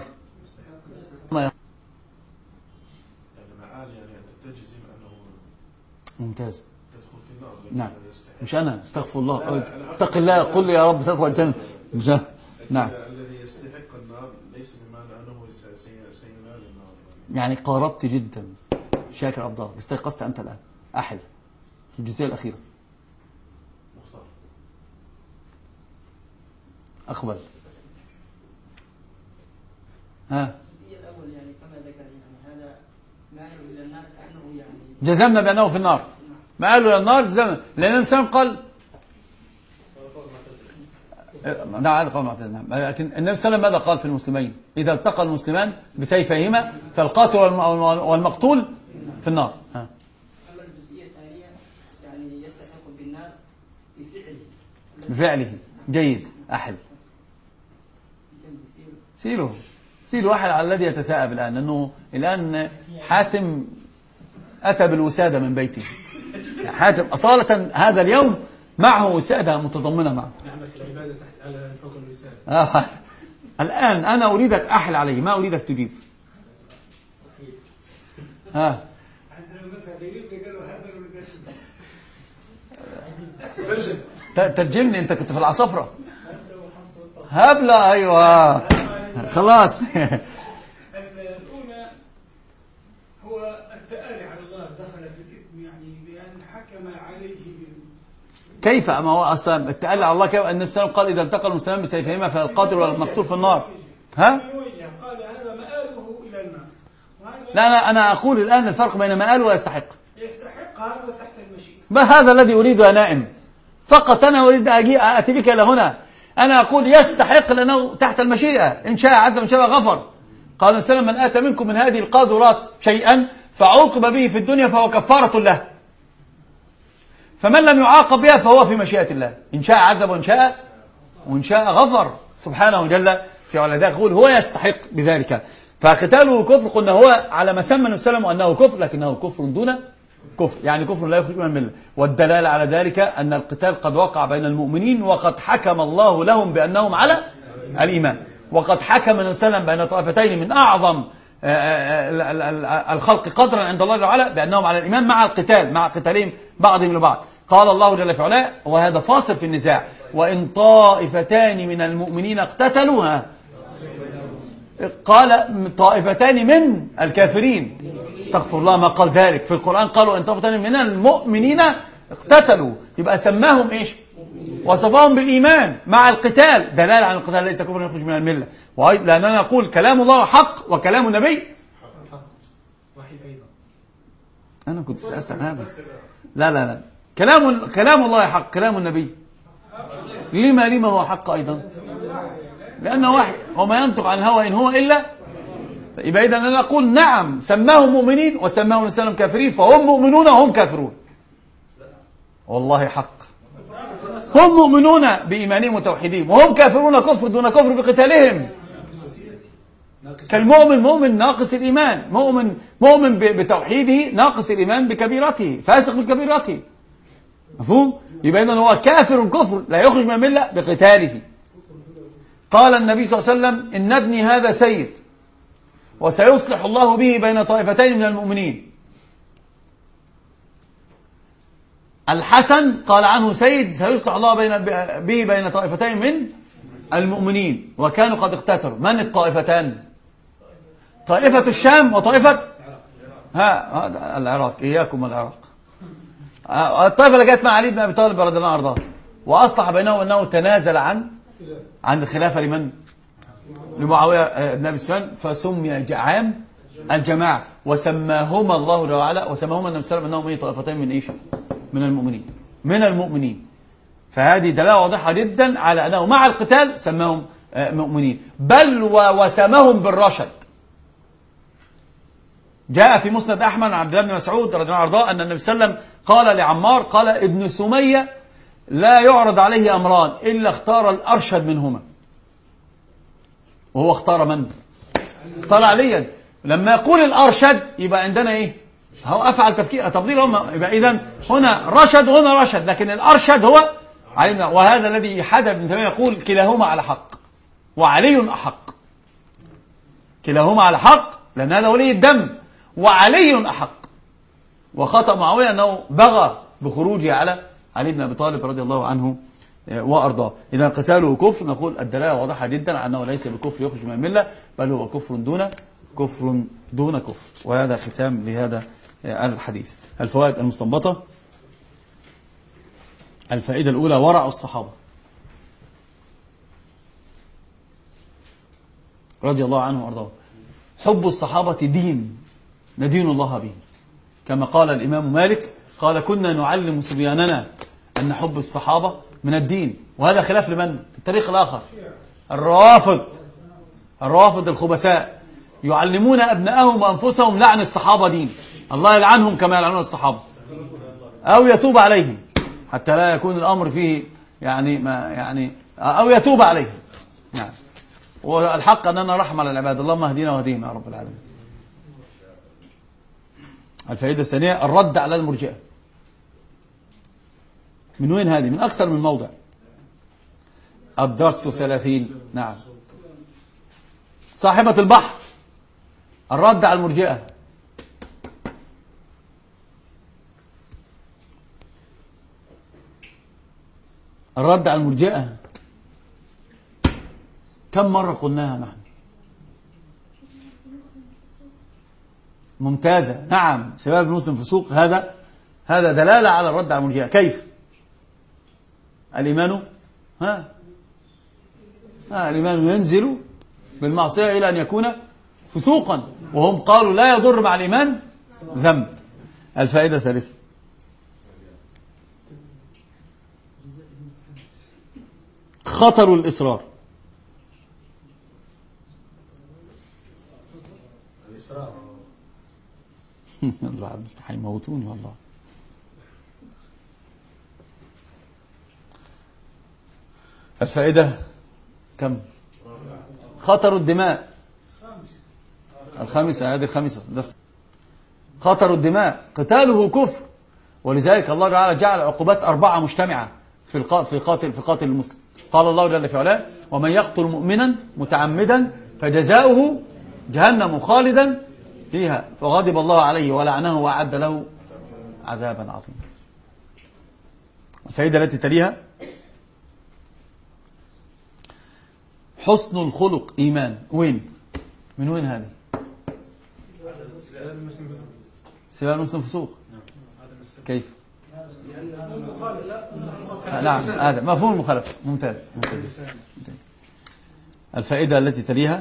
ممتاز. نعم، مش أنا استغفر الله، اتق الله، قل لي يا رب تدخل الجنة. نعم، الذي يستحق النار ليس بمعنى أنه سينال النار. يعني قاربت جدا. شاكر عبد الله، استيقظت أنت الآن. أحل في الجزئية الأخيرة. مختار. أقبل. ها. الجزئية الأول يعني كما ذكر يعني هذا مائل إلى النار كأنه يعني جزمنا بأنه في النار. ما قالوا إلى النار جزمنا، لأن الإنسان قال نعم هذا قول معتزل. نعم، لكن النبي صلى الله عليه وسلم ماذا قال في المسلمين؟ إذا التقى المسلمان بسيفيهما فالقاتل والمقتول في النار. ها. أما الجزئية الثانية يعني يستحق بالنار بفعله. بفعله. جيد. أحل. سيله سيله أحل على الذي يتساءب الآن، لأنه الآن حاتم أتى بالوسادة من بيته. حاتم أصالة هذا اليوم معه وسادة متضمنة معه. نعمة العبادة تحت فوق الوسادة. آه. الآن أنا أريدك أحل عليه، ما أريدك تجيب. ها. ترجمني، أنت كنت في العصفرة. هبلة. أيوة خلاص. الأولى هو التآلي على الله دخل في الإثم يعني بأن حكم عليه. كيف؟ أما هو أصلا التآلي على الله كيف؟ أن النبي صلى الله عليه وسلم قال إذا التقى المسلمان بسيفيهما فالقاتل والمقتول في النار. ها؟ قال هذا مآله إلى النار. لا لا، أنا أقول الآن الفرق بين مآله ويستحق. يستحق هذا تحت المشيئة. ما هذا الذي أريد يا نائم؟ فقط أنا أريد أجي أتي بك إلى هنا. أنا أقول يستحق لأنه تحت المشيئة، إن شاء عز وإن شاء غفر. قال النبي صلى الله عليه وسلم من آتى منكم من هذه القاذورات شيئا فعوقب به في الدنيا فهو كفارة له، فمن لم يعاقب بها فهو في مشيئة الله، إن شاء عذب وإن شاء وإن شاء غفر سبحانه جل في علاه. يقول هو يستحق بذلك. فقتاله كفر، قلنا هو على ما سمى النبي صلى الله عليه وسلم أنه كفر، لكنه كفر دون كفر، يعني كفر لا يخرج من المله. والدلالة على ذلك أن القتال قد وقع بين المؤمنين، وقد حكم الله لهم بأنهم على الإيمان، وقد حكم النبي صلى الله عليه وسلم بين طائفتين من أعظم الخلق قدرا عند الله تعالى بأنهم على الإيمان مع القتال، مع قتالهم بعضهم لبعض. قال الله جل في علاه، وهذا فاصل في النزاع، وإن طائفتان من المؤمنين اقتتلوها، قال طائفتان من الكافرين، استغفر الله ما قال ذلك في القرآن، قالوا إن طائفتان من المؤمنين اقتتلوا، يبقى سماهم إيش؟ وصفهم بالإيمان مع القتال، دلالة عن القتال ليس كفر يخرج من الملة. لأننا نقول كلام الله حق وكلام النبي أنا كنت سألت عن هذا. لا لا لا، كلام كلام الله حق، كلام النبي لما لما هو حق أيضا، لأنه وحي وما ينطق عن الهوى إن هو إلا. يبقى إذا أنا أقول نعم سماهم مؤمنين وسماهم الإسلام كافرين، فهم مؤمنون وهم كافرون. والله حق، هم مؤمنون بإيمانهم وتوحيدهم، وهم كافرون كفر دون كفر بقتالهم. كالمؤمن مؤمن ناقص الإيمان، مؤمن مؤمن بتوحيده ناقص الإيمان بكبيرته، فاسق بكبيرته. مفهوم؟ يبقى إذن هو كافر كفر لا يخرج من الملة بقتاله. قال النبي صلى الله عليه وسلم إن ابني هذا سيد وسيصلح الله به بين طائفتين من المؤمنين. الحسن قال عنه سيد سيصلح الله بين به بين طائفتين من المؤمنين، وكانوا قد اقتتلوا. من الطائفتان؟ طائفة الشام وطائفة ها العراق، إياكم العراق. الطائفة اللي جاءت مع علي بن أبي طالب رضي الله عنه، وأصلح بينهم أنه تنازل عن عن الخلافة لمن؟ لمعاوية بن أبي سفيان، فسمي عام الجماعة، وسماهما الله تعالى وسماهما النبي صلى الله عليه وسلم أنهم طائفتين من إيش؟ من المؤمنين، من المؤمنين. فهذه دلالة واضحة جدا على أنه مع القتال سماهم مؤمنين، بل وسماهم بالرشد. جاء في مسند أحمد عبد الله بن مسعود رضي الله عنه أن النبي صلى الله عليه وسلم قال لعمار، قال ابن سمية لا يعرض عليه أمران إلا اختار الأرشد منهما، وهو اختار من؟ اختار عليا. لما يقول الأرشد يبقى عندنا إيه؟ هو أفعل تفكير تفضيل هم. إذا هنا رشد وهنا رشد، لكن الأرشد هو علي. وهذا الذي حدث ابن تيمية يقول كلاهما على حق وعلي أحق. كلاهما على حق لأن هذا ولي الدم، وعلي أحق. وخطأ معاوية أنه بغى بخروجه على علي بن أبي طالب رضي الله عنه وأرضاه. إذا قتاله كفر نقول الدلالة واضحة جدا أنه ليس بكفر يخرج من الملة، بل هو كفر دون كفر دون كفر. وهذا ختام لهذا الحديث. الفوائد المستنبطة: الفائدة الأولى ورع الصحابة رضي الله عنه وأرضاه. حب الصحابة دين ندين الله به، كما قال الإمام مالك قال كنا نعلم صبياننا أن حب الصحابة من الدين. وهذا خلاف لمن؟ الطريق الآخر، الروافض. الروافض الخبثاء يعلمون أبنائهم وأنفسهم لعن الصحابة دين، الله يلعنهم كما يلعنون الصحابة، أو يتوب عليهم حتى لا يكون الأمر فيه يعني ما يعني أو يتوب عليهم. نعم. والحق أننا رحمة للعباد، اللهم اهدنا واهديهم يا رب العالمين. الفائدة الثانية الرد على المرجئة. من وين هذه؟ من أكثر من موضع. الدرس ثلاثين. نعم. صاحبة البحر الرد على المرجئة. الرد على المرجئة كم مرة قلناها نحن؟ ممتازة. نعم. سباب المسلم فسوق، هذا هذا دلالة على الرد على المرجئة. كيف؟ الإيمان ها ها الإيمان ينزل بالمعصية إلى أن يكون فسوقا، وهم قالوا لا يضر مع الإيمان ذنب. الفائدة الثالثة خطر الإصرار. الله المستحيل موتوني والله. الفائدة كم؟ خطر الدماء. الخامسة، هذه الخامسة. خطر الدماء قتاله كفر، ولذلك الله تعالى جعل عقوبات أربعة مجتمعة في في قاتل في قاتل المسلم. قال الله جل في علاه: ومن يقتل مؤمنا متعمدا فجزاؤه جهنم خالدا فيها فغضب الله عليه ولعنه وأعد له عذابا عظيما. الفائدة التي تليها حسن الخلق إيمان. وين؟ من وين هذه؟ سباب المسلم فسوق. كيف؟ نعم، هذا مفهوم المخالفة. ممتاز. ممتاز. الفائدة التي تليها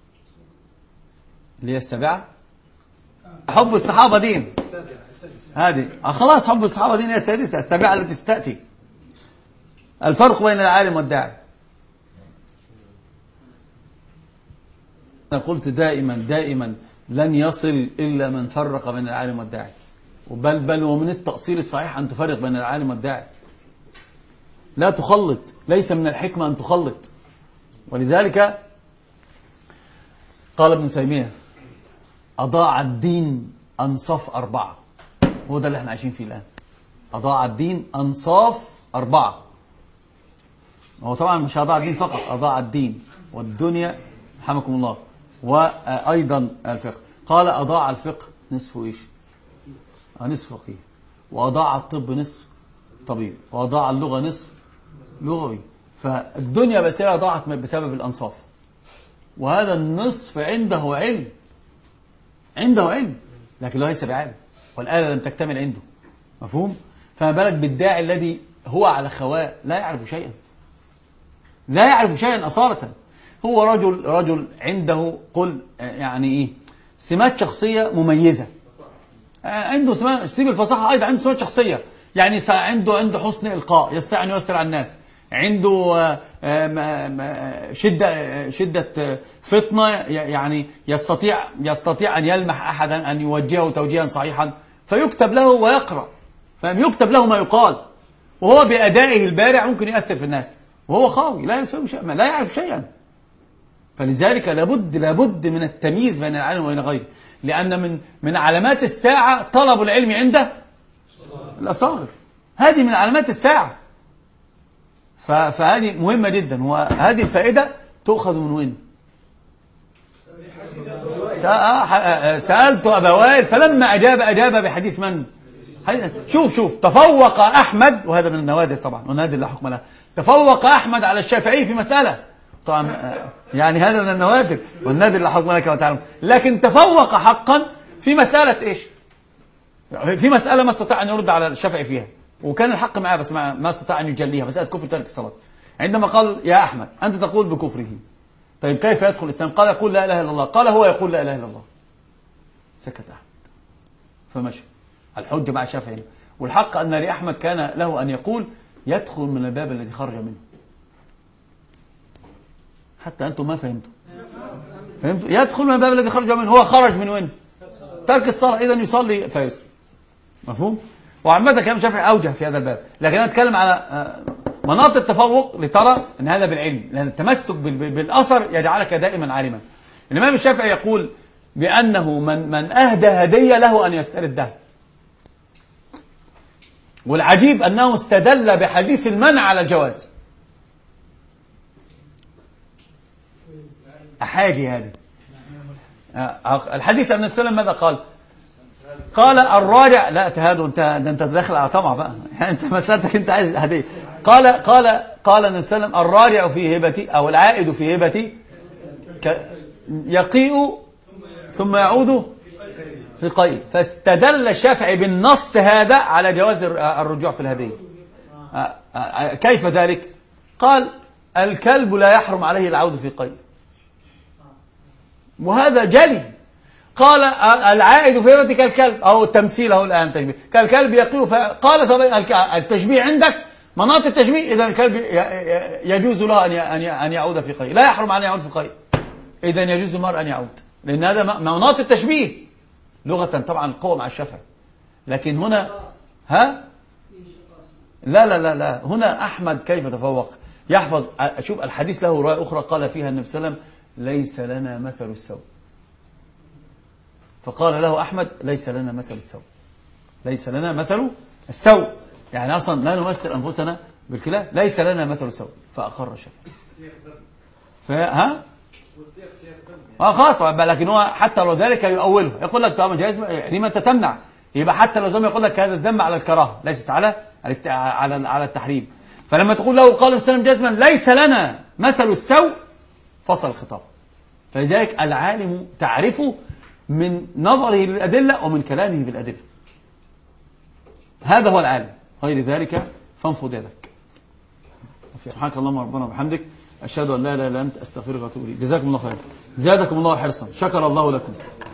اللي هي السابعة حب الصحابة دين. هذه خلاص، حب الصحابة دين هي السادسة. السابعة التي ستأتي الفرق بين العالم والداعي. أنا قلت دائما دائما لن يصل إلا من فرق بين العالم والداعي، وبل بل ومن التأصيل الصحيح أن تفرق بين العالم والداعي، لا تخلط. ليس من الحكمة أن تخلط. ولذلك قال ابن تيمية أضاع الدين أنصاف أربعة. هو ده اللي احنا عايشين فيه الآن. أضاع الدين أنصاف أربعة. هو طبعا مش أضاع الدين فقط، أضاع الدين والدنيا رحمكم الله، وأيضا الفقه. قال أضاع الفقه نصف إيش؟ نصف فقيه، وأضاع الطب نصف طبيب، وأضاع اللغة نصف لغوي. فالدنيا بسيرة ضاعت بسبب الأنصاف. وهذا النصف عنده علم، عنده علم لكن ليس بعالم، والآلة لم تكتمل عنده. مفهوم؟ فما بالك بالداعي الذي هو على خواء لا يعرف شيئا، لا يعرف شيئا أصالة. هو رجل رجل عنده قل يعني إيه سمات شخصية مميزة، عنده سمات، سيب الفصاحة أيضا، عنده سمات شخصية. يعني عنده عنده حسن إلقاء، يستطيع أن يؤثر على الناس، عنده شدة شدة فطنة، يعني يستطيع يستطيع أن يلمح أحدا، أن يوجهه توجيها صحيحا فيكتب له ويقرأ، فيكتب له ما يقال، وهو بأدائه البارع ممكن يؤثر في الناس، وهو خاوي لا يسوي شيئا، لا يعرف شيئا. فلذلك لابد لابد من التمييز بين العالم وبين غيره، لأن من من علامات الساعة طلب العلم عند الأصاغر. هذه من علامات الساعة. فهذه مهمة جدا، وهذه الفائدة تؤخذ من وين؟ سألت أبا وائل فلما أجاب أجاب بحديث من؟ شوف شوف تفوق أحمد، وهذا من النوادر طبعا والنادر لا حكم لها، تفوق أحمد على الشافعي في مسألة، طبعا يعني هذا من النوادر والنادر لا حكم لها كما تعلم، لكن تفوق حقا في مسألة إيش؟ في مسألة ما استطاع أن يرد على الشافعي فيها، وكان الحق معاه بس ما استطاع أن يجليها، مسألة كفر ترك الصلاة. عندما قال يا أحمد أنت تقول بكفره، طيب كيف يدخل الإسلام؟ قال يقول لا إله إلا الله. قال هو يقول لا إله إلا الله. سكت أحمد فمشى. الحجة مع الشافعي، والحق أن لأحمد كان له أن يقول يدخل من الباب الذي خرج منه. حتى أنتم ما فهمتوا فهمتوا يدخل من الباب الذي خرج منه. هو خرج من وين؟ ترك الصلاة، إذن يصلي فيسر. مفهوم؟ وعامة كلام الشافعي أوجه في هذا الباب، لكن أنا أتكلم على مناط التفوق لترى أن هذا بالعلم، لأن التمسك بالأثر يجعلك دائما عالما. الإمام الشافعي يقول بأنه من من أهدى هدية له أن يستردها. والعجيب أنه استدل بحديث المنع على الجواز. أحاجي هذه الحديث أن السلام ماذا قال؟ قال الراجع، لا تهادوا انت انت داخل على طمع بقى، يعني انت مسألتك انت عايز هديه. قال قال قال النبي صلى الله عليه وسلم الراجع في هبتي او العائد في هبتي يقيء ثم يعود في قيء. فاستدل الشافعي بالنص هذا على جواز الرجوع في الهديه. كيف ذلك؟ قال الكلب لا يحرم عليه العود في قيء، وهذا جلي. قال العائد في هبتك كالكلب، أو التمثيل أو الآن تشبيه كالكلب يقيه. قال طب التشبيه عندك مناط التشبيه، إذا الكلب يجوز له أن يعود في قيء، لا يحرم أن يعود في قيء، إذا يجوز المرء أن يعود، لأن هذا مناط التشبيه لغة. طبعا القوة مع الشافعي، لكن هنا ها لا لا لا لا هنا أحمد كيف تفوق؟ يحفظ. شوف الحديث له رواية أخرى قال فيها النبي صلى الله عليه وسلم ليس لنا مثل السوء. فقال له أحمد ليس لنا مثل السوء، ليس لنا مثل السوء، يعني أصلا لا نمثل أنفسنا بالكلاب، ليس لنا مثل السوء. فأقر الشافعي. فها اه خلاص، لكن هو حتى لو ذلك يؤوله، يقول لك طبعا جائز لما انت تمنع، يبقى حتى لو زي ما يقول لك هذا الذم على الكراهه ليست على على على التحريم. فلما تقول له قال السلام جزما ليس لنا مثل السوء فصل الخطاب. فلذلك العالم تعرفه من نظره للأدلة ومن كلامه بالأدلة، هذا هو العالم. غير ذلك فانفض يدك. سبحانك اللهم ربنا وبحمدك أشهد أن لا إله إلا أنت أستغفرك وأتوب إليك. جزاكم الله خيرا، زادكم الله حرصا، شكر الله لكم.